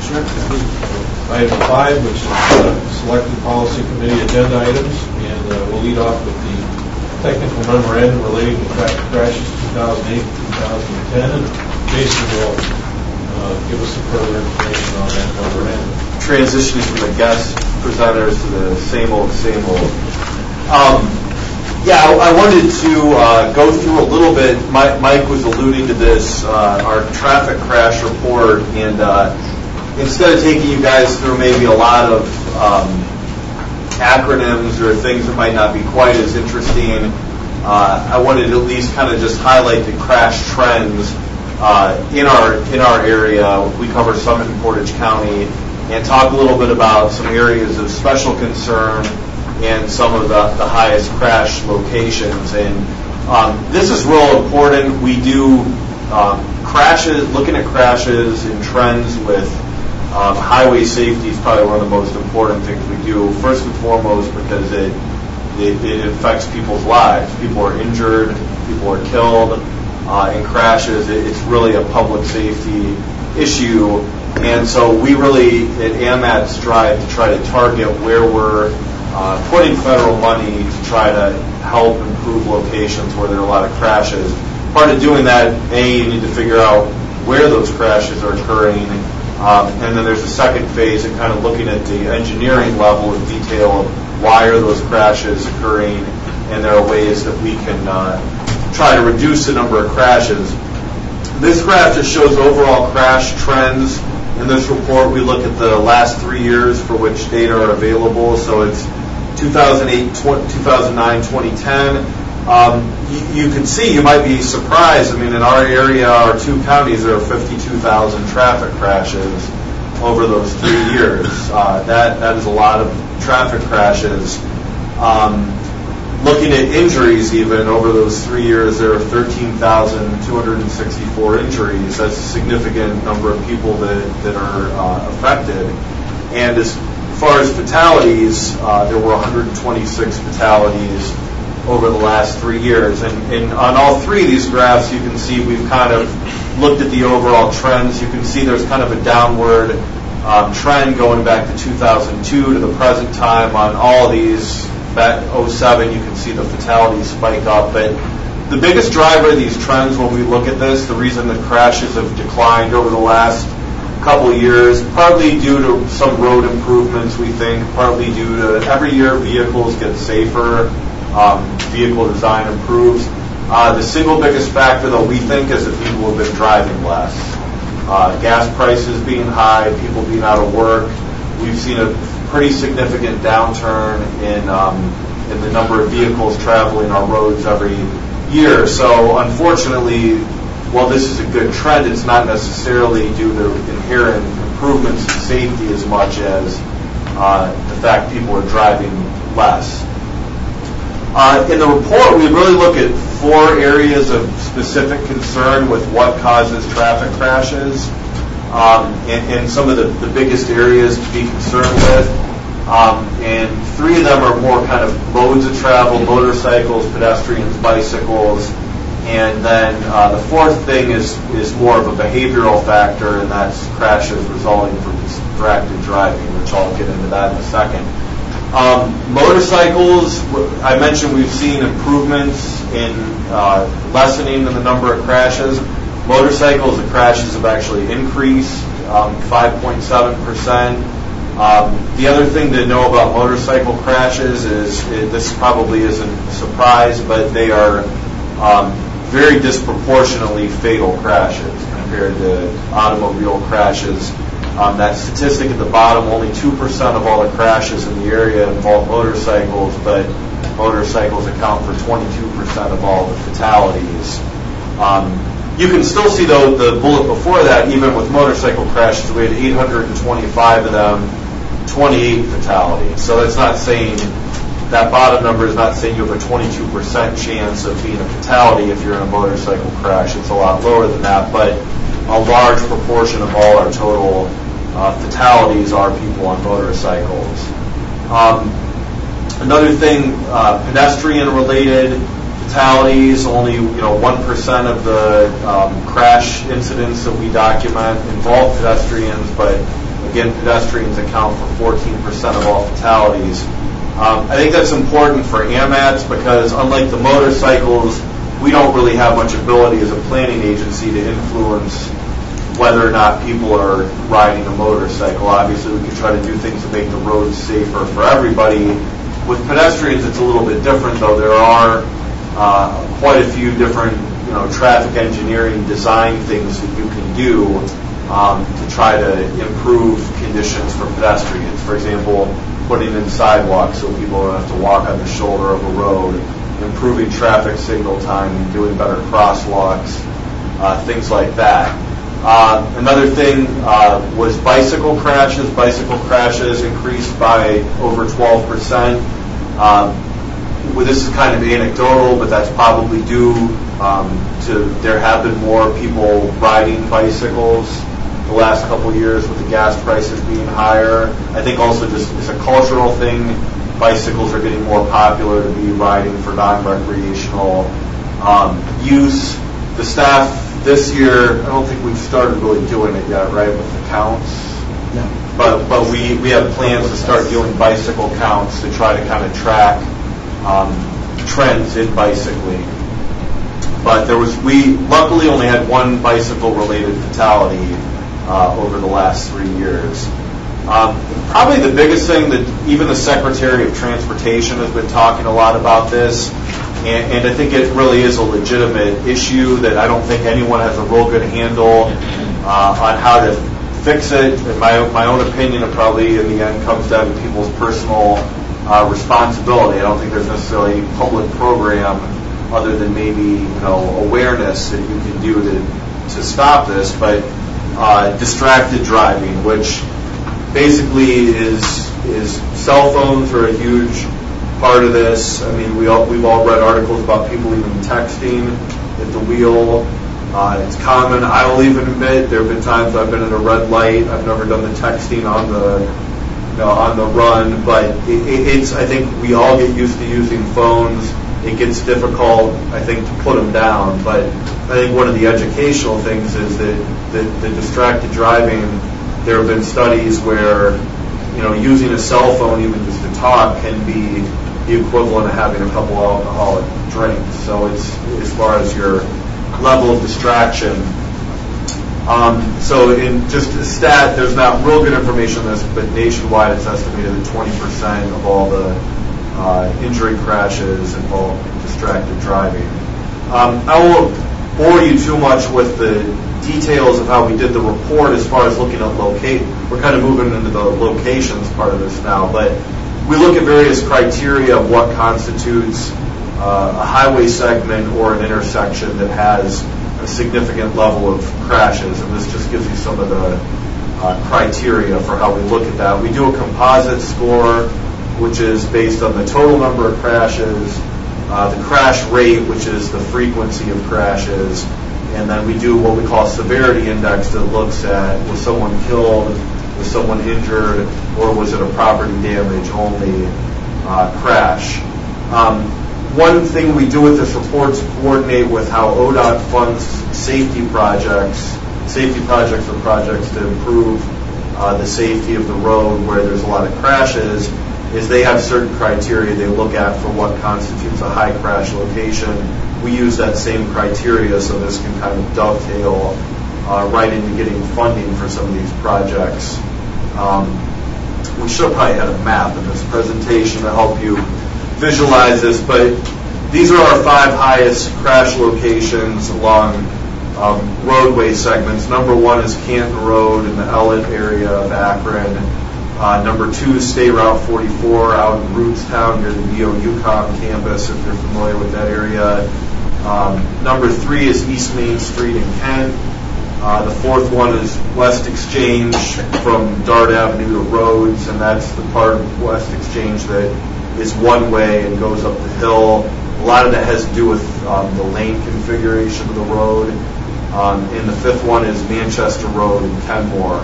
uh, item five, which is uh, selected policy committee agenda items. And uh, we'll lead off with the technical memorandum relating to traffic crashes two thousand eight to two thousand ten. And Jason will uh, give us some further information on that memorandum. Transitioning from the guest presenters to the same old, same old. Um, yeah, I, I wanted to uh, go through a little bit. Mike, Mike was alluding to this, uh, our traffic crash report, and uh, instead of taking you guys through maybe a lot of um, acronyms or things that might not be quite as interesting, uh, I wanted to at least kind of just highlight the crash trends uh, in our in our area. We cover Summit and Portage County, and talk a little bit about some areas of special concern and some of the, the highest crash locations. And um, this is real important. We do um, crashes, looking at crashes and trends with um, highway safety is probably one of the most important things we do, first and foremost because it, it, it affects people's lives. People are injured, people are killed uh, in crashes. It, it's really a public safety issue. And so we really, at A M A T, strive to try to target where we're uh, putting federal money to try to help improve locations where there are a lot of crashes. Part of doing that, A, you need to figure out where those crashes are occurring. Um, and then there's a second phase of kind of looking at the engineering level in detail of why are those crashes occurring, and there are ways that we can uh, try to reduce the number of crashes. This graph just shows overall crash trends. In this report, we look at the last three years for which data are available. So it's two thousand eight, two thousand nine, twenty ten. Um, you, you can see, you might be surprised. I mean, in our area, our two counties, there are fifty-two thousand traffic crashes over those three years. Uh, that that is a lot of traffic crashes. Um, Looking at injuries, even over those three years, there are thirteen thousand two hundred sixty-four injuries. That's a significant number of people that, that are uh, affected. And as far as fatalities, uh, there were one hundred twenty-six fatalities over the last three years. And, and on all three of these graphs, you can see we've kind of looked at the overall trends. You can see there's kind of a downward um, trend going back to two thousand two to the present time on all of these. Back oh seven, you can see the fatalities spike up. But the biggest driver of these trends when we look at this, the reason that crashes have declined over the last couple of years, partly due to some road improvements, we think, partly due to every year vehicles get safer, um, vehicle design improves. Uh, the single biggest factor, though, we think, is that people have been driving less. Uh, gas prices being high, people being out of work. We've seen a pretty significant downturn in um, in the number of vehicles traveling our roads every year. So, unfortunately, while this is a good trend, it's not necessarily due to inherent improvements in safety as much as uh, the fact people are driving less. Uh, in the report, we really look at four areas of specific concern with what causes traffic crashes, um, and, and some of the, the biggest areas to be concerned with. Um, and three of them are more kind of modes of travel: motorcycles, pedestrians, bicycles. And then uh, the fourth thing is, is more of a behavioral factor, and that's crashes resulting from distracted driving, which I'll get into that in a second. Um, motorcycles, I mentioned we've seen improvements in uh, lessening in the number of crashes. Motorcycles, the crashes have actually increased um, five point seven percent. Um, the other thing to know about motorcycle crashes is, it, this probably isn't a surprise, but they are um, very disproportionately fatal crashes compared to automobile crashes. Um, that statistic at the bottom, only two percent of all the crashes in the area involve motorcycles, but motorcycles account for twenty-two percent of all the fatalities. Um, you can still see, though, the bullet before that, even with motorcycle crashes, we had eight hundred twenty-five of them, twenty-eight fatalities. So that's not saying, that bottom number is not saying you have a twenty-two percent chance of being a fatality if you're in a motorcycle crash. It's a lot lower than that, but a large proportion of all our total uh, fatalities are people on motorcycles. Um, another thing, uh, pedestrian-related fatalities, only you know one percent of the um, crash incidents that we document involve pedestrians, but again, pedestrians account for fourteen percent of all fatalities. Um, I think that's important for AMATS because unlike the motorcycles, we don't really have much ability as a planning agency to influence whether or not people are riding a motorcycle. Obviously, we can try to do things to make the roads safer for everybody. With pedestrians, it's a little bit different, though. There are uh, quite a few different, you know, traffic engineering design things that you can do um, to try to improve conditions for pedestrians. For example, putting in sidewalks so people don't have to walk on the shoulder of a road, improving traffic signal timing, doing better crosswalks, uh, things like that. Uh, another thing uh, was bicycle crashes. Bicycle crashes increased by over twelve percent. Um, well, this is kind of anecdotal, but that's probably due um, to there have been more people riding bicycles the last couple of years with the gas prices being higher. I think also just it's a cultural thing. Bicycles are getting more popular to be riding for non-recreational um, use. The staff this year, I don't think we've started really doing it yet, right, with the counts? No. But but we, we have plans to start doing bicycle counts to try to kind of track um, trends in bicycling. But there was we luckily only had one bicycle-related fatality uh, over the last three years. Um, probably the biggest thing that even the Secretary of Transportation has been talking a lot about this, and, and I think it really is a legitimate issue that I don't think anyone has a real good handle uh, on how to fix it. In my, my own opinion, it probably in the end comes down to people's personal uh, responsibility. I don't think there's necessarily a public program other than maybe you know awareness that you can do to, to stop this, but uh, distracted driving, which basically is is cell phones are a huge part of this. I mean, we all, we've all read articles about people even texting at the wheel. Uh, it's common. I will even admit there have been times I've been at a red light. I've never done the texting on the you know, on the run, but it, it, it's. I think we all get used to using phones. it gets difficult, I think, to put them down. But I think one of the educational things is that the, the distracted driving, there have been studies where, you know, using a cell phone even just to talk can be the equivalent of having a couple alcoholic drinks. So it's as far as your level of distraction. Um, so in just a stat, there's not real good information on this, but nationwide it's estimated that twenty percent of all the uh, injury crashes involve distracted driving. Um, I won't bore you too much with the details of how we did the report as far as looking at locate. We're kind of moving into the locations part of this now, but we look at various criteria of what constitutes uh, a highway segment or an intersection that has a significant level of crashes, and this just gives you some of the uh, criteria for how we look at that. We do a composite score, which is based on the total number of crashes, uh, the crash rate, which is the frequency of crashes, and then we do what we call a severity index that looks at was someone killed, was someone injured, or was it a property damage only uh, crash. Um, One thing we do with this report is coordinate with how O D O T funds safety projects. Safety projects are projects to improve uh, the safety of the road where there's a lot of crashes, is they have certain criteria they look at for what constitutes a high crash location. We use that same criteria, so this can kind of dovetail uh, right into getting funding for some of these projects. Um, we should have probably had a map in this presentation to help you visualize this, but these are our five highest crash locations along um, roadway segments. Number one is Canton Road in the Ellet area of Akron. Uh, number two is State Route forty-four out in Rootstown near the B O U COM campus, if you're familiar with that area. Um, number three is East Main Street in Kent. Uh, the fourth one is West Exchange from Dart Avenue to Rhodes, and that's the part of West Exchange that is one way and goes up the hill. A lot of that has to do with um, the lane configuration of the road. Um, and the fifth one is Manchester Road in Kenmore.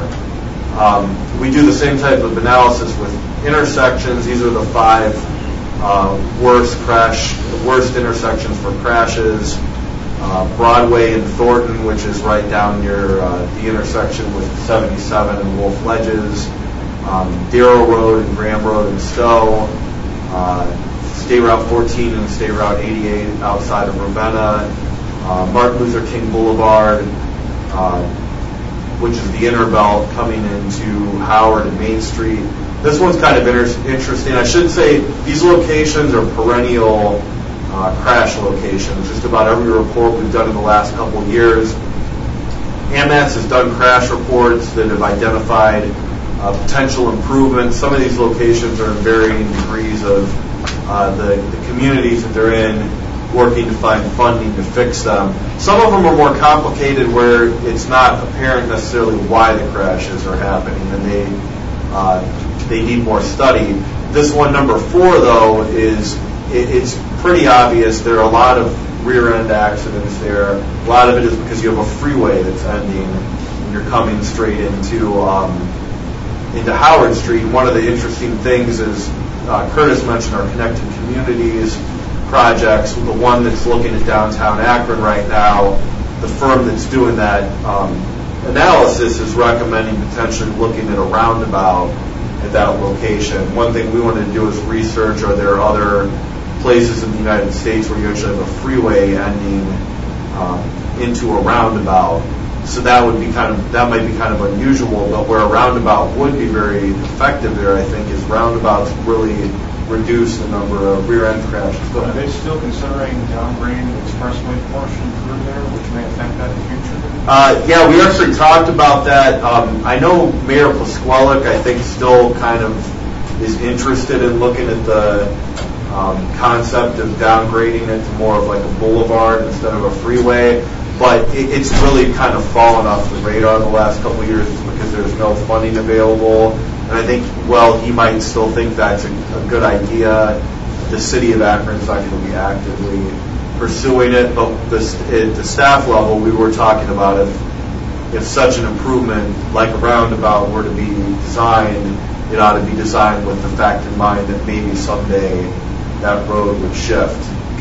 Um, we do the same type of analysis with intersections. These are the five uh, worst crash, worst intersections for crashes. Uh, Broadway and Thornton, which is right down near uh, the intersection with seventy-seven and Wolf Ledges. Um, Darrow Road and Graham Road and Stowe. Uh, State Route fourteen and State Route eighty-eight outside of Ravenna, uh, Martin Luther King Boulevard, uh, which is the inner belt coming into Howard and Main Street. This one's kind of inter- interesting. I should say these locations are perennial uh, crash locations. Just about every report we've done in the last couple of years, AMATS has done crash reports that have identified Uh, potential improvements. Some of these locations are in varying degrees of uh, the, the communities that they're in, working to find funding to fix them. Some of them are more complicated where it's not apparent necessarily why the crashes are happening, and they uh, they need more study. This one, number four, though, is it, it's pretty obvious. There are a lot of rear-end accidents there. A lot of it is because you have a freeway that's ending and you're coming straight into um, into Howard Street. One of the interesting things is uh, Curtis mentioned our Connected Communities projects. The one that's looking at downtown Akron right now, the firm that's doing that um, analysis is recommending potentially looking at a roundabout at that location. One thing we wanted to do is research, are there other places in the United States where you actually have a freeway ending um, into a roundabout? So that would be kind of, that might be kind of unusual, but where a roundabout would be very effective there, I think, is roundabouts really reduce the number of rear-end crashes. But are they still considering downgrading the expressway portion through there, which may affect that in the future? Uh, yeah, we actually talked about that. Um, I know Mayor Pasqualik, I think, still kind of is interested in looking at the um, concept of downgrading it to more of like a boulevard instead of a freeway. But it, it's really kind of fallen off the radar the last couple of years because there's no funding available. And I think, well, he might still think that's a, a good idea. The city of Akron is not going to be actively pursuing it. But the, at the staff level, we were talking about if, if such an improvement like a roundabout were to be designed, it ought to be designed with the fact in mind that maybe someday that road would shift.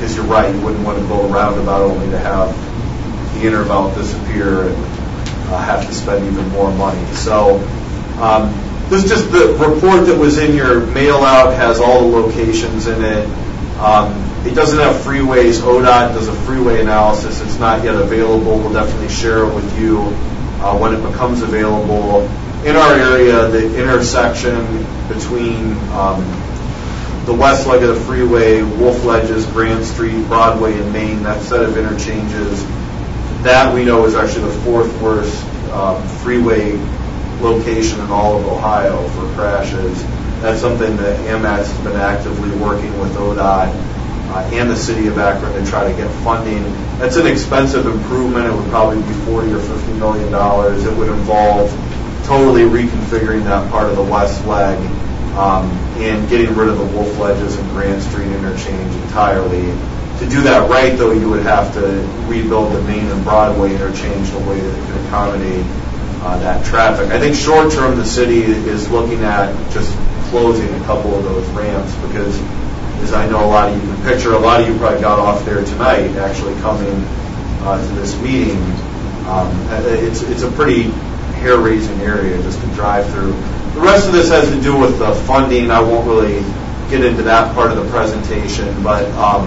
because you're right, you wouldn't want to go roundabout only to have the interval disappear and uh, have to spend even more money. So um, this is just the report that was in your mail out, has all the locations in it. Um, it doesn't have freeways. O D O T does a freeway analysis. It's not yet available. We'll definitely share it with you uh, when it becomes available. In our area, the intersection between um, the west leg of the freeway, Wolf Ledges, Grand Street, Broadway, and Main, that set of interchanges, that we know is actually the fourth worst um, freeway location in all of Ohio for crashes. That's something that AMATS has been actively working with O D O T uh, and the city of Akron to try to get funding. That's an expensive improvement. It would probably be forty or fifty million dollars. It would involve totally reconfiguring that part of the west leg um, and getting rid of the Wolf Ledges and Grand Street interchange entirely. To do that right, though, you would have to rebuild the Main and Broadway interchange in a way that it could accommodate uh, that traffic. I think short term, the city is looking at just closing a couple of those ramps because, as I know a lot of you can picture, a lot of you probably got off there tonight actually coming uh, to this meeting. Um, it's, it's a pretty hair-raising area just to drive through. The rest of this has to do with the funding. I won't really get into that part of the presentation, but um,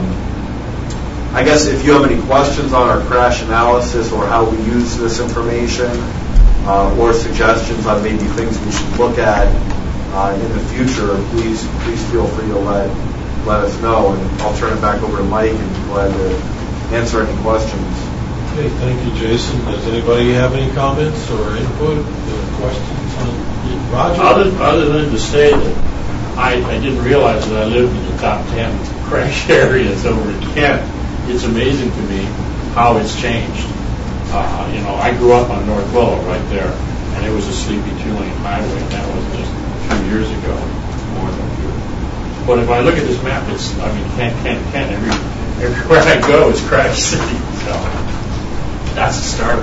I guess if you have any questions on our crash analysis or how we use this information uh, or suggestions on maybe things we should look at uh, in the future, please please feel free to let let us know, and I'll turn it back over to Mike and be glad to answer any questions. Okay, thank you, Jason. Does anybody have any comments or input or questions on Roger? Other, other than to say that I, I didn't realize that I lived in the top ten crash areas over in Kent. It's amazing to me how it's changed. Uh, you know, I grew up on North Willow right there, and it was a sleepy two-lane highway, and that was just a few years ago, more than a few. But if I look at this map, it's, I mean, Kent, Kent, Kent, every, everywhere I go is Crash City, so that's a start.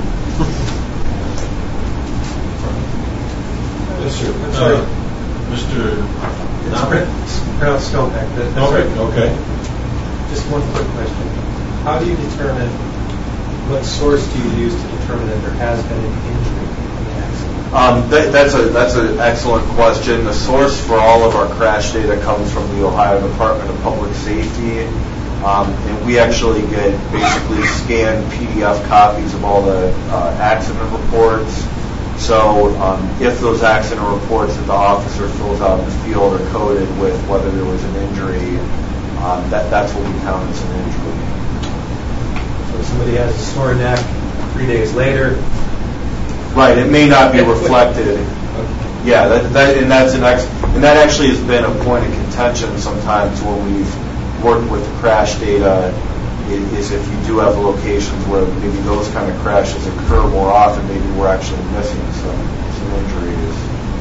Yes, sir. I'm sorry. Uh, Mister It's pronounced Stoneback. but- Okay, okay. Just one quick question. How do you determine, what source do you use to determine that there has been an injury in the accident? Um, that, that's a that's an excellent question. The source for all of our crash data comes from the Ohio Department of Public Safety, um, and we actually get basically scanned P D F copies of all the uh, accident reports. So um, if those accident reports that the officer fills out in the field are coded with whether there was an injury, um, that that's what we count as an injury. So if somebody has a sore neck three days later. Right, it may not be reflected. Yeah, that, that and that's an ex, and that actually has been a point of contention sometimes when we've worked with the crash data. Is if you do have locations where maybe those kind of crashes occur more often, maybe we're actually missing some some injuries.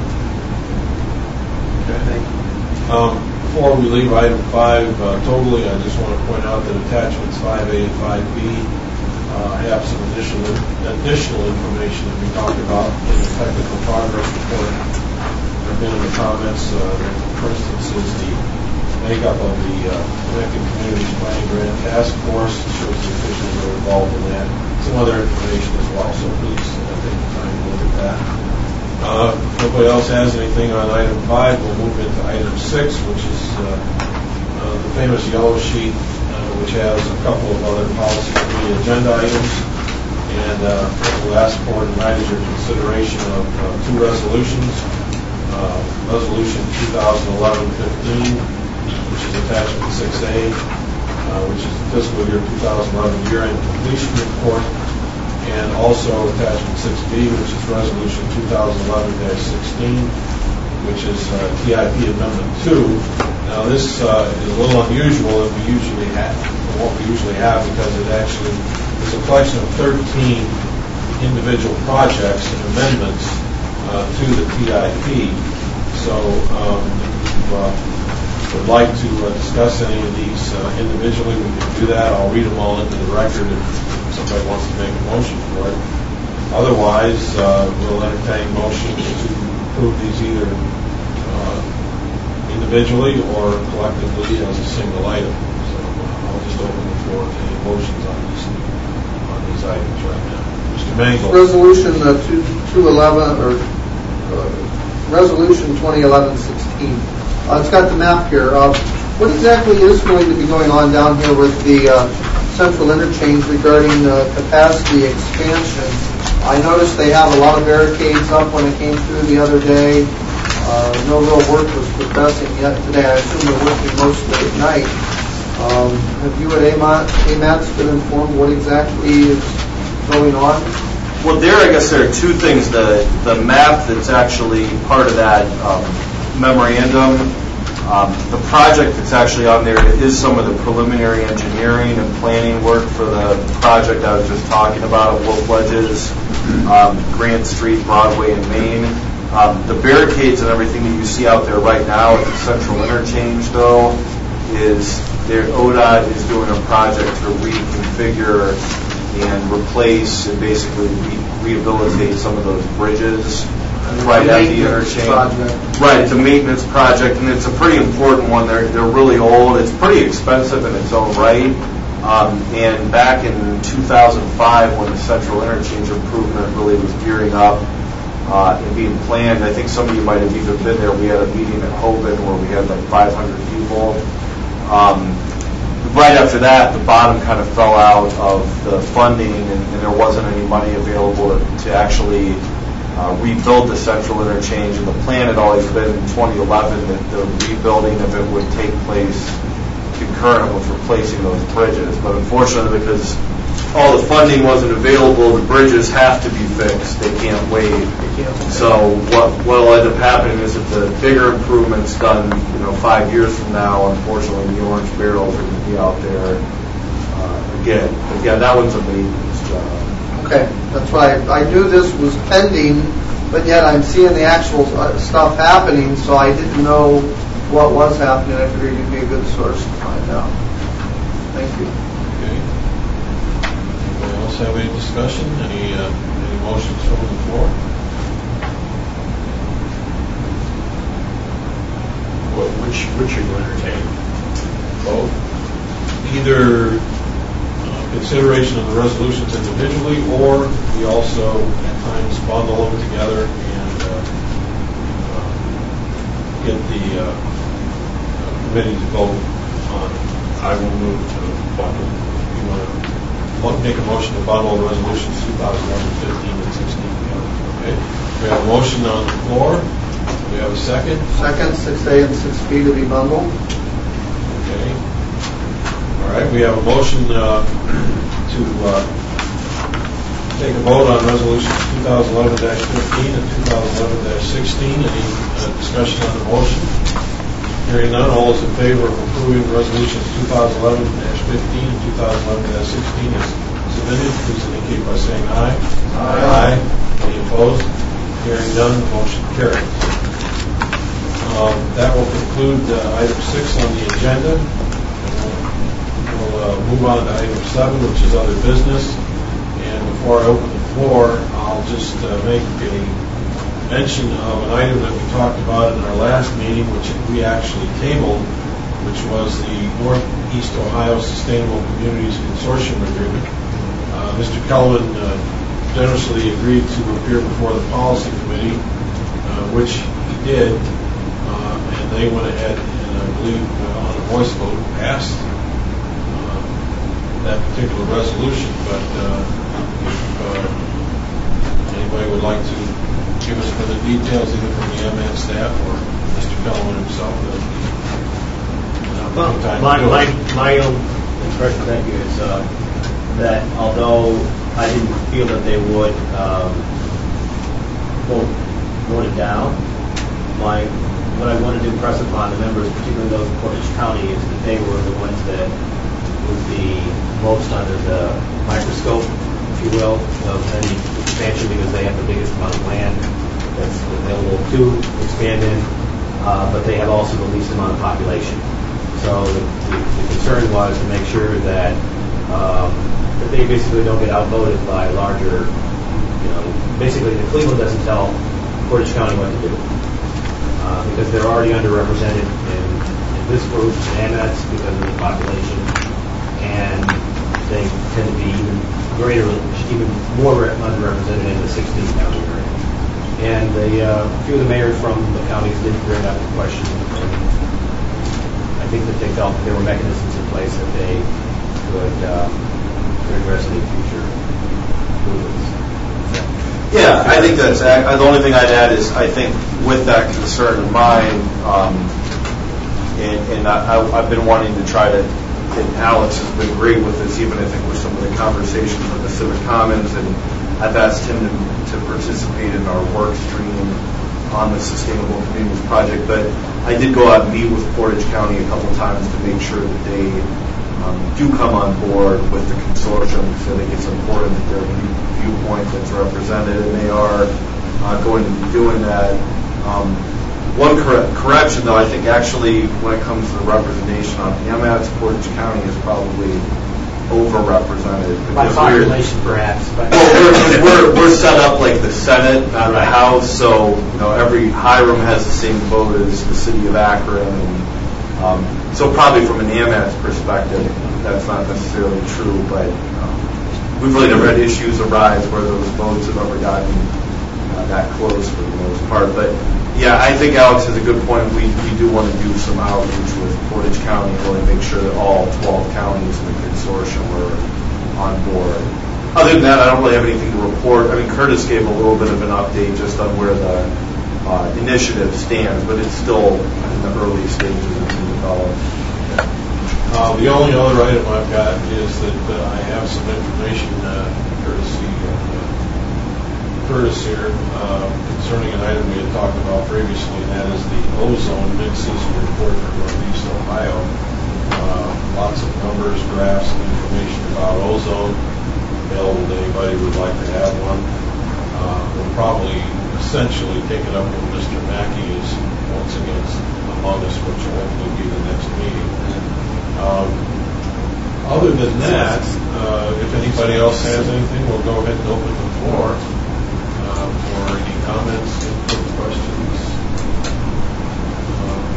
Okay, thank you. Um, before we leave item five uh, totally, I just want to point out that attachments five A and five B uh, have some additional additional information that we talked about in the technical progress report. There have been in the comments, uh, for instance, is the makeup of the uh, Connected Communities Planning Grant Task Force. It shows the officials that are involved in that. Some other information as well, so please uh, take the time to look at that. Uh, if nobody else has anything on item five, we'll move into item six, which is uh, uh, the famous yellow sheet, uh, which has a couple of other policy committee agenda items. And uh, we'll ask for tonight is your consideration of uh, two resolutions. Uh, Resolution twenty eleven fifteen, which is attachment six A, uh, which is the fiscal year two thousand eleven year-end completion report, and also attachment six B, which is resolution two thousand eleven dash sixteen, which is uh, T I P amendment two. Now this uh, is a little unusual than we usually have, or what we usually have, because it actually is a collection of thirteen individual projects and amendments uh, to the T I P. So um, if, uh, would like to uh, discuss any of these uh, individually, we can do that. I'll read them all into the record if somebody wants to make a motion for it. Otherwise, uh, we'll entertain motions to approve these either uh, individually or collectively as a single item. So uh, I'll items right now. Mister Mangle. Resolution uh, two two eleven or uh, Resolution twenty eleven sixteen. Uh, it's got the map here. Uh, what exactly is going to be going on down here with the uh, central interchange regarding uh, capacity expansion? I noticed they have a lot of barricades up when it came through the other day. Uh, no real work was progressing yet today. I assume they're working mostly at night. Um, have you at A M A T, A M A T's been informed what exactly is going on? Well, there, I guess there are two things. The the map that's actually part of that um, memorandum, um, the project that's actually on there is some of the preliminary engineering and planning work for the project I was just talking about, Wolf Ledges, um, Grant Street, Broadway, and Main. Um, the barricades and everything that you see out there right now at the central interchange, though, is their O D O T is doing a project to reconfigure and replace and basically re- rehabilitate some of those bridges right at the interchange. Project. Right, it's a maintenance project, and it's a pretty important one. They're they're really old. It's pretty expensive in its own right. Um, and back in two thousand five, when the central interchange improvement really was gearing up uh, and being planned, I think some of you might have even been there. We had a meeting at Hoban where we had like five hundred people. Um, right after that, the bottom kind of fell out of the funding, and, and there wasn't any money available to, to actually uh, rebuild the central interchange. And the plan had always been in twenty eleven that the rebuilding of it would take place concurrent with replacing those bridges. But unfortunately, because all the funding wasn't available, the bridges have to be fixed. They can't wait. So what what will end up happening is if the bigger improvements done, you know, five years from now, unfortunately, the orange barrels are going to be out there uh, again. But yeah, that one's a maintenance job. Okay, that's right. I knew this was pending, but yet I'm seeing the actual uh, stuff happening, so I didn't know what was happening. I figured you'd be a good source to find out. Thank you. Okay. Anybody else have any discussion? Any uh, any motions from the floor? What, which, which are you entertaining? Both. Either uh, consideration of the resolutions individually, or we also at times bundle them together and uh, uh, get the uh, uh, committee to vote on. I will move to bundle. You want to make a motion to bundle the resolutions two thousand eleven, fifteen, and sixteen together. Okay. We have a motion on the floor. We have a second. Second, six A and six B to be bundled. Okay. All right. We have a motion uh, to uh, take a vote on resolutions twenty eleven dash fifteen and twenty eleven dash sixteen. Any uh, discussion on the motion? Hearing none, all those in favor of approving resolutions twenty eleven dash fifteen and twenty eleven dash sixteen as submitted, please indicate by saying aye. Aye. Aye. Any opposed? Hearing none, the motion carries. Um, that will conclude uh, item six on the agenda. We'll uh, move on to item seven, which is other business. And before I open the floor, I'll just uh, make a mention of an item that we talked about in our last meeting, which we actually tabled, which was the Northeast Ohio Sustainable Communities Consortium Agreement. Uh, Mister Kelvin uh, generously agreed to appear before the policy committee, uh, which he did. And they went ahead and I believe uh, on a voice vote passed uh, that particular resolution. But uh, if uh, anybody would like to give us further details, either from the M A N staff or Mister Kellerman himself, well, my, my, my own impression, thank you, is uh, that although I didn't feel that they would um, vote, vote it down, my what I wanted to impress upon the members, particularly those in Portage County, is that they were the ones that would be most under the microscope, if you will, of any expansion, because they have the biggest amount of land that's available to expand in, uh, but they have also the least amount of population. So the, the, the concern was to make sure that um, that they basically don't get outvoted by larger, you know, basically the Cleveland doesn't tell Portage County what to do. Uh, because they're already underrepresented in, in this group, and that's because of the population, and they tend to be even greater even more re- underrepresented in the sixteen county area. And the, uh, a few of the mayors from the counties did bring up the question, and I think that they felt that there were mechanisms in place that they could, uh, could address any future movements. Yeah, I think that's, ac- the only thing I'd add is, I think with that concern in mind, um, and, and I, I've been wanting to try to, and Alex has been great with this, even I think with some of the conversations with the Civic Commons, and I've asked him to, to participate in our work stream on the Sustainable Communities Project, but I did go out and meet with Portage County a couple times to make sure that they um, do come on board with the consortium, because I think it's important that their viewpoint that's represented, and they are uh, going to be doing that. Um, one cor- correction, though, I think actually when it comes to the representation on the M A T S, Portage County is probably overrepresented. By because population, perhaps. But well, we're, we're, we're set up like the Senate, not the House, so you know every Hiram has the same vote as the city of Akron, and um, so probably from an A M A T S perspective, that's not necessarily true, but um, we've really never had issues arise where those votes have ever gotten uh, that close for the most part. But yeah, I think Alex has a good point. We, we do want to do some outreach with Portage County and really make sure that all twelve counties in the consortium are on board. Other than that, I don't really have anything to report. I mean, Curtis gave a little bit of an update just on where the uh, initiative stands, but it's still in the early stages of being developed. Uh, the only other item I've got is that uh, I have some information uh, courtesy of uh, Curtis here uh, concerning an item we had talked about previously, and that is the ozone mid-season report for Northeast Ohio. Uh, lots of numbers, graphs, and information about ozone available to anybody who would like to have one. Uh, we'll probably essentially take it up when Mister Mackey is once again among us, which will hopefully be the next meeting. Um, other than that, uh, if anybody else has anything, we'll go ahead and open the floor uh, for any comments, input, questions. Um,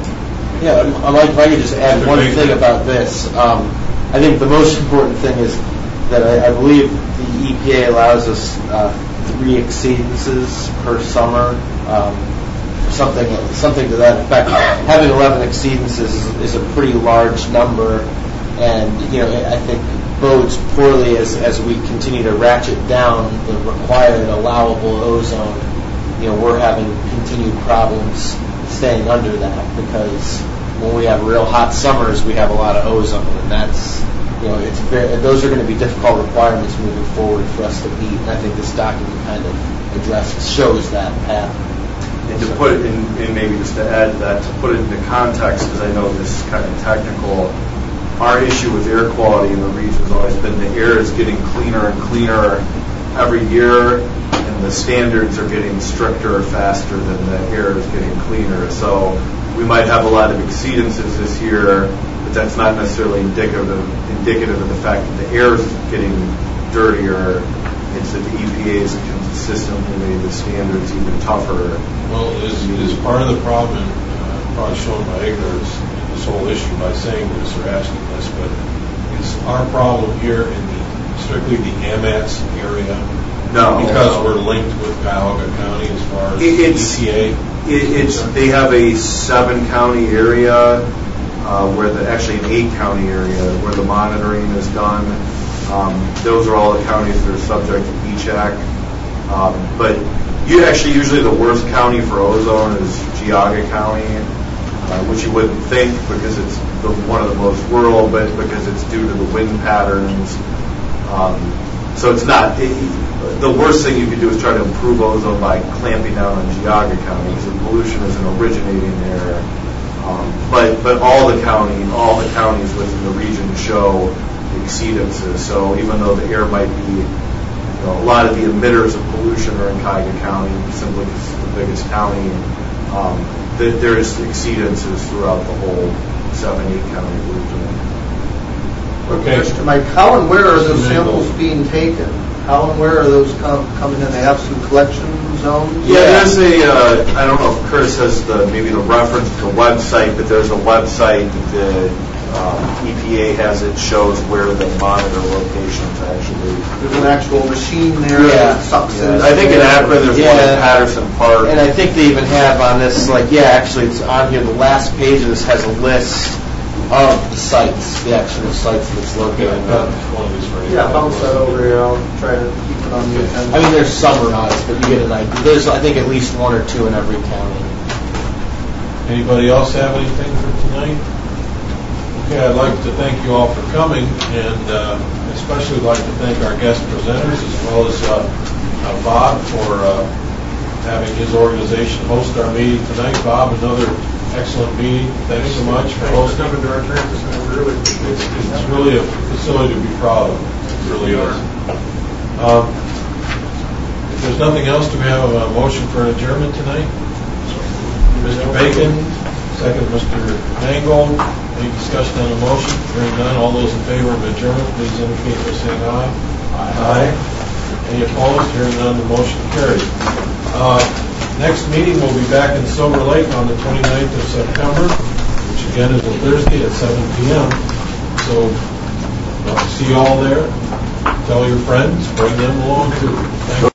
Yeah, I might, if I could just add one thing about this. Um, I think the most important thing is that I, I believe the E P A allows us uh, three exceedances per summer. Um, Something, something to that effect. Having eleven exceedances is, is a pretty large number, and you know I think bodes poorly as as we continue to ratchet down the required allowable ozone. You know we're having continued problems staying under that because when we have real hot summers, we have a lot of ozone, and that's you know it's very, those are going to be difficult requirements moving forward for us to meet. And I think this document kind of addresses shows that path. And to put it in, and maybe just to add to that, to put it into context, because I know this is kind of technical, our issue with air quality in the region has always been the air is getting cleaner and cleaner every year, and the standards are getting stricter faster than the air is getting cleaner. So we might have a lot of exceedances this year, but that's not necessarily indicative of, indicative of the fact that the air is getting dirtier. It's that the E P A has consistently made the standards even tougher. Well, is, is part of the problem, uh, probably shown my ignorance in this whole issue by saying this or asking this, but is our problem here in the, strictly the A M A T S area? No. Because we're linked with Cuyahoga County as far as it, it's, E P A? It, it's, they have a seven county area, uh, where the, actually an eight county area where the monitoring is done. Um, those are all the counties that are subject to E C H A C. Um, but you actually, usually the worst county for ozone is Geauga County, uh, which you wouldn't think because it's the, one of the most rural, but because it's due to the wind patterns. Um, so it's not, it, the worst thing you could do is try to improve ozone by clamping down on Geauga County because the pollution isn't originating there. Um, but, but all the county, all the counties within the region show exceedances. So even though the air might be, you know, a lot of the emitters of pollution are in Cuyahoga County, simply because it's the biggest county, um, th- there is exceedances throughout the whole seven, eight county region. Okay. Mister Mike, how and where are those samples being taken? How and where are those com- coming in? They have some collection zones? Yeah, there's a, uh, I don't know if Curtis has the, maybe the reference to the website, but there's a website that the um, E P A has it, shows where the monitor locations actually. There's an actual machine there Yeah. that sucks in. I think in Akron, there's one Yeah. in Patterson Park. And I think they even have on this, like, yeah, actually, it's on here, the last page of this has a list of the sites, the actual sites that's located. Got one of these for you. Yeah, bounce that over here, I'll try to keep it on the agenda. I mean, there's summarized, but you get an idea. There's, I think, at least one or two in every county. Anybody else have anything for tonight? Okay, I'd like to thank you all for coming, and uh, especially like to thank our guest presenters, as well as uh, uh, Bob for uh, having his organization host our meeting tonight. Bob, another excellent meeting. Thanks so much for Thanks for hosting. coming to our transit center, we really appreciate It's, it. it's really a facility to be proud of. It really is. Um, if there's nothing else, do we have a motion for adjournment tonight? Mister Bacon, second Mister Mangold. Any discussion on the motion? Hearing none, all those in favor of adjournment, please indicate by saying aye. Aye. Any opposed? Hearing none, the motion carries. Uh, Next meeting, we'll be back in Silver Lake on the twenty-ninth of September, which again is a Thursday at seven p.m. So, love to see you all there. Tell your friends, bring them along too. Thank you.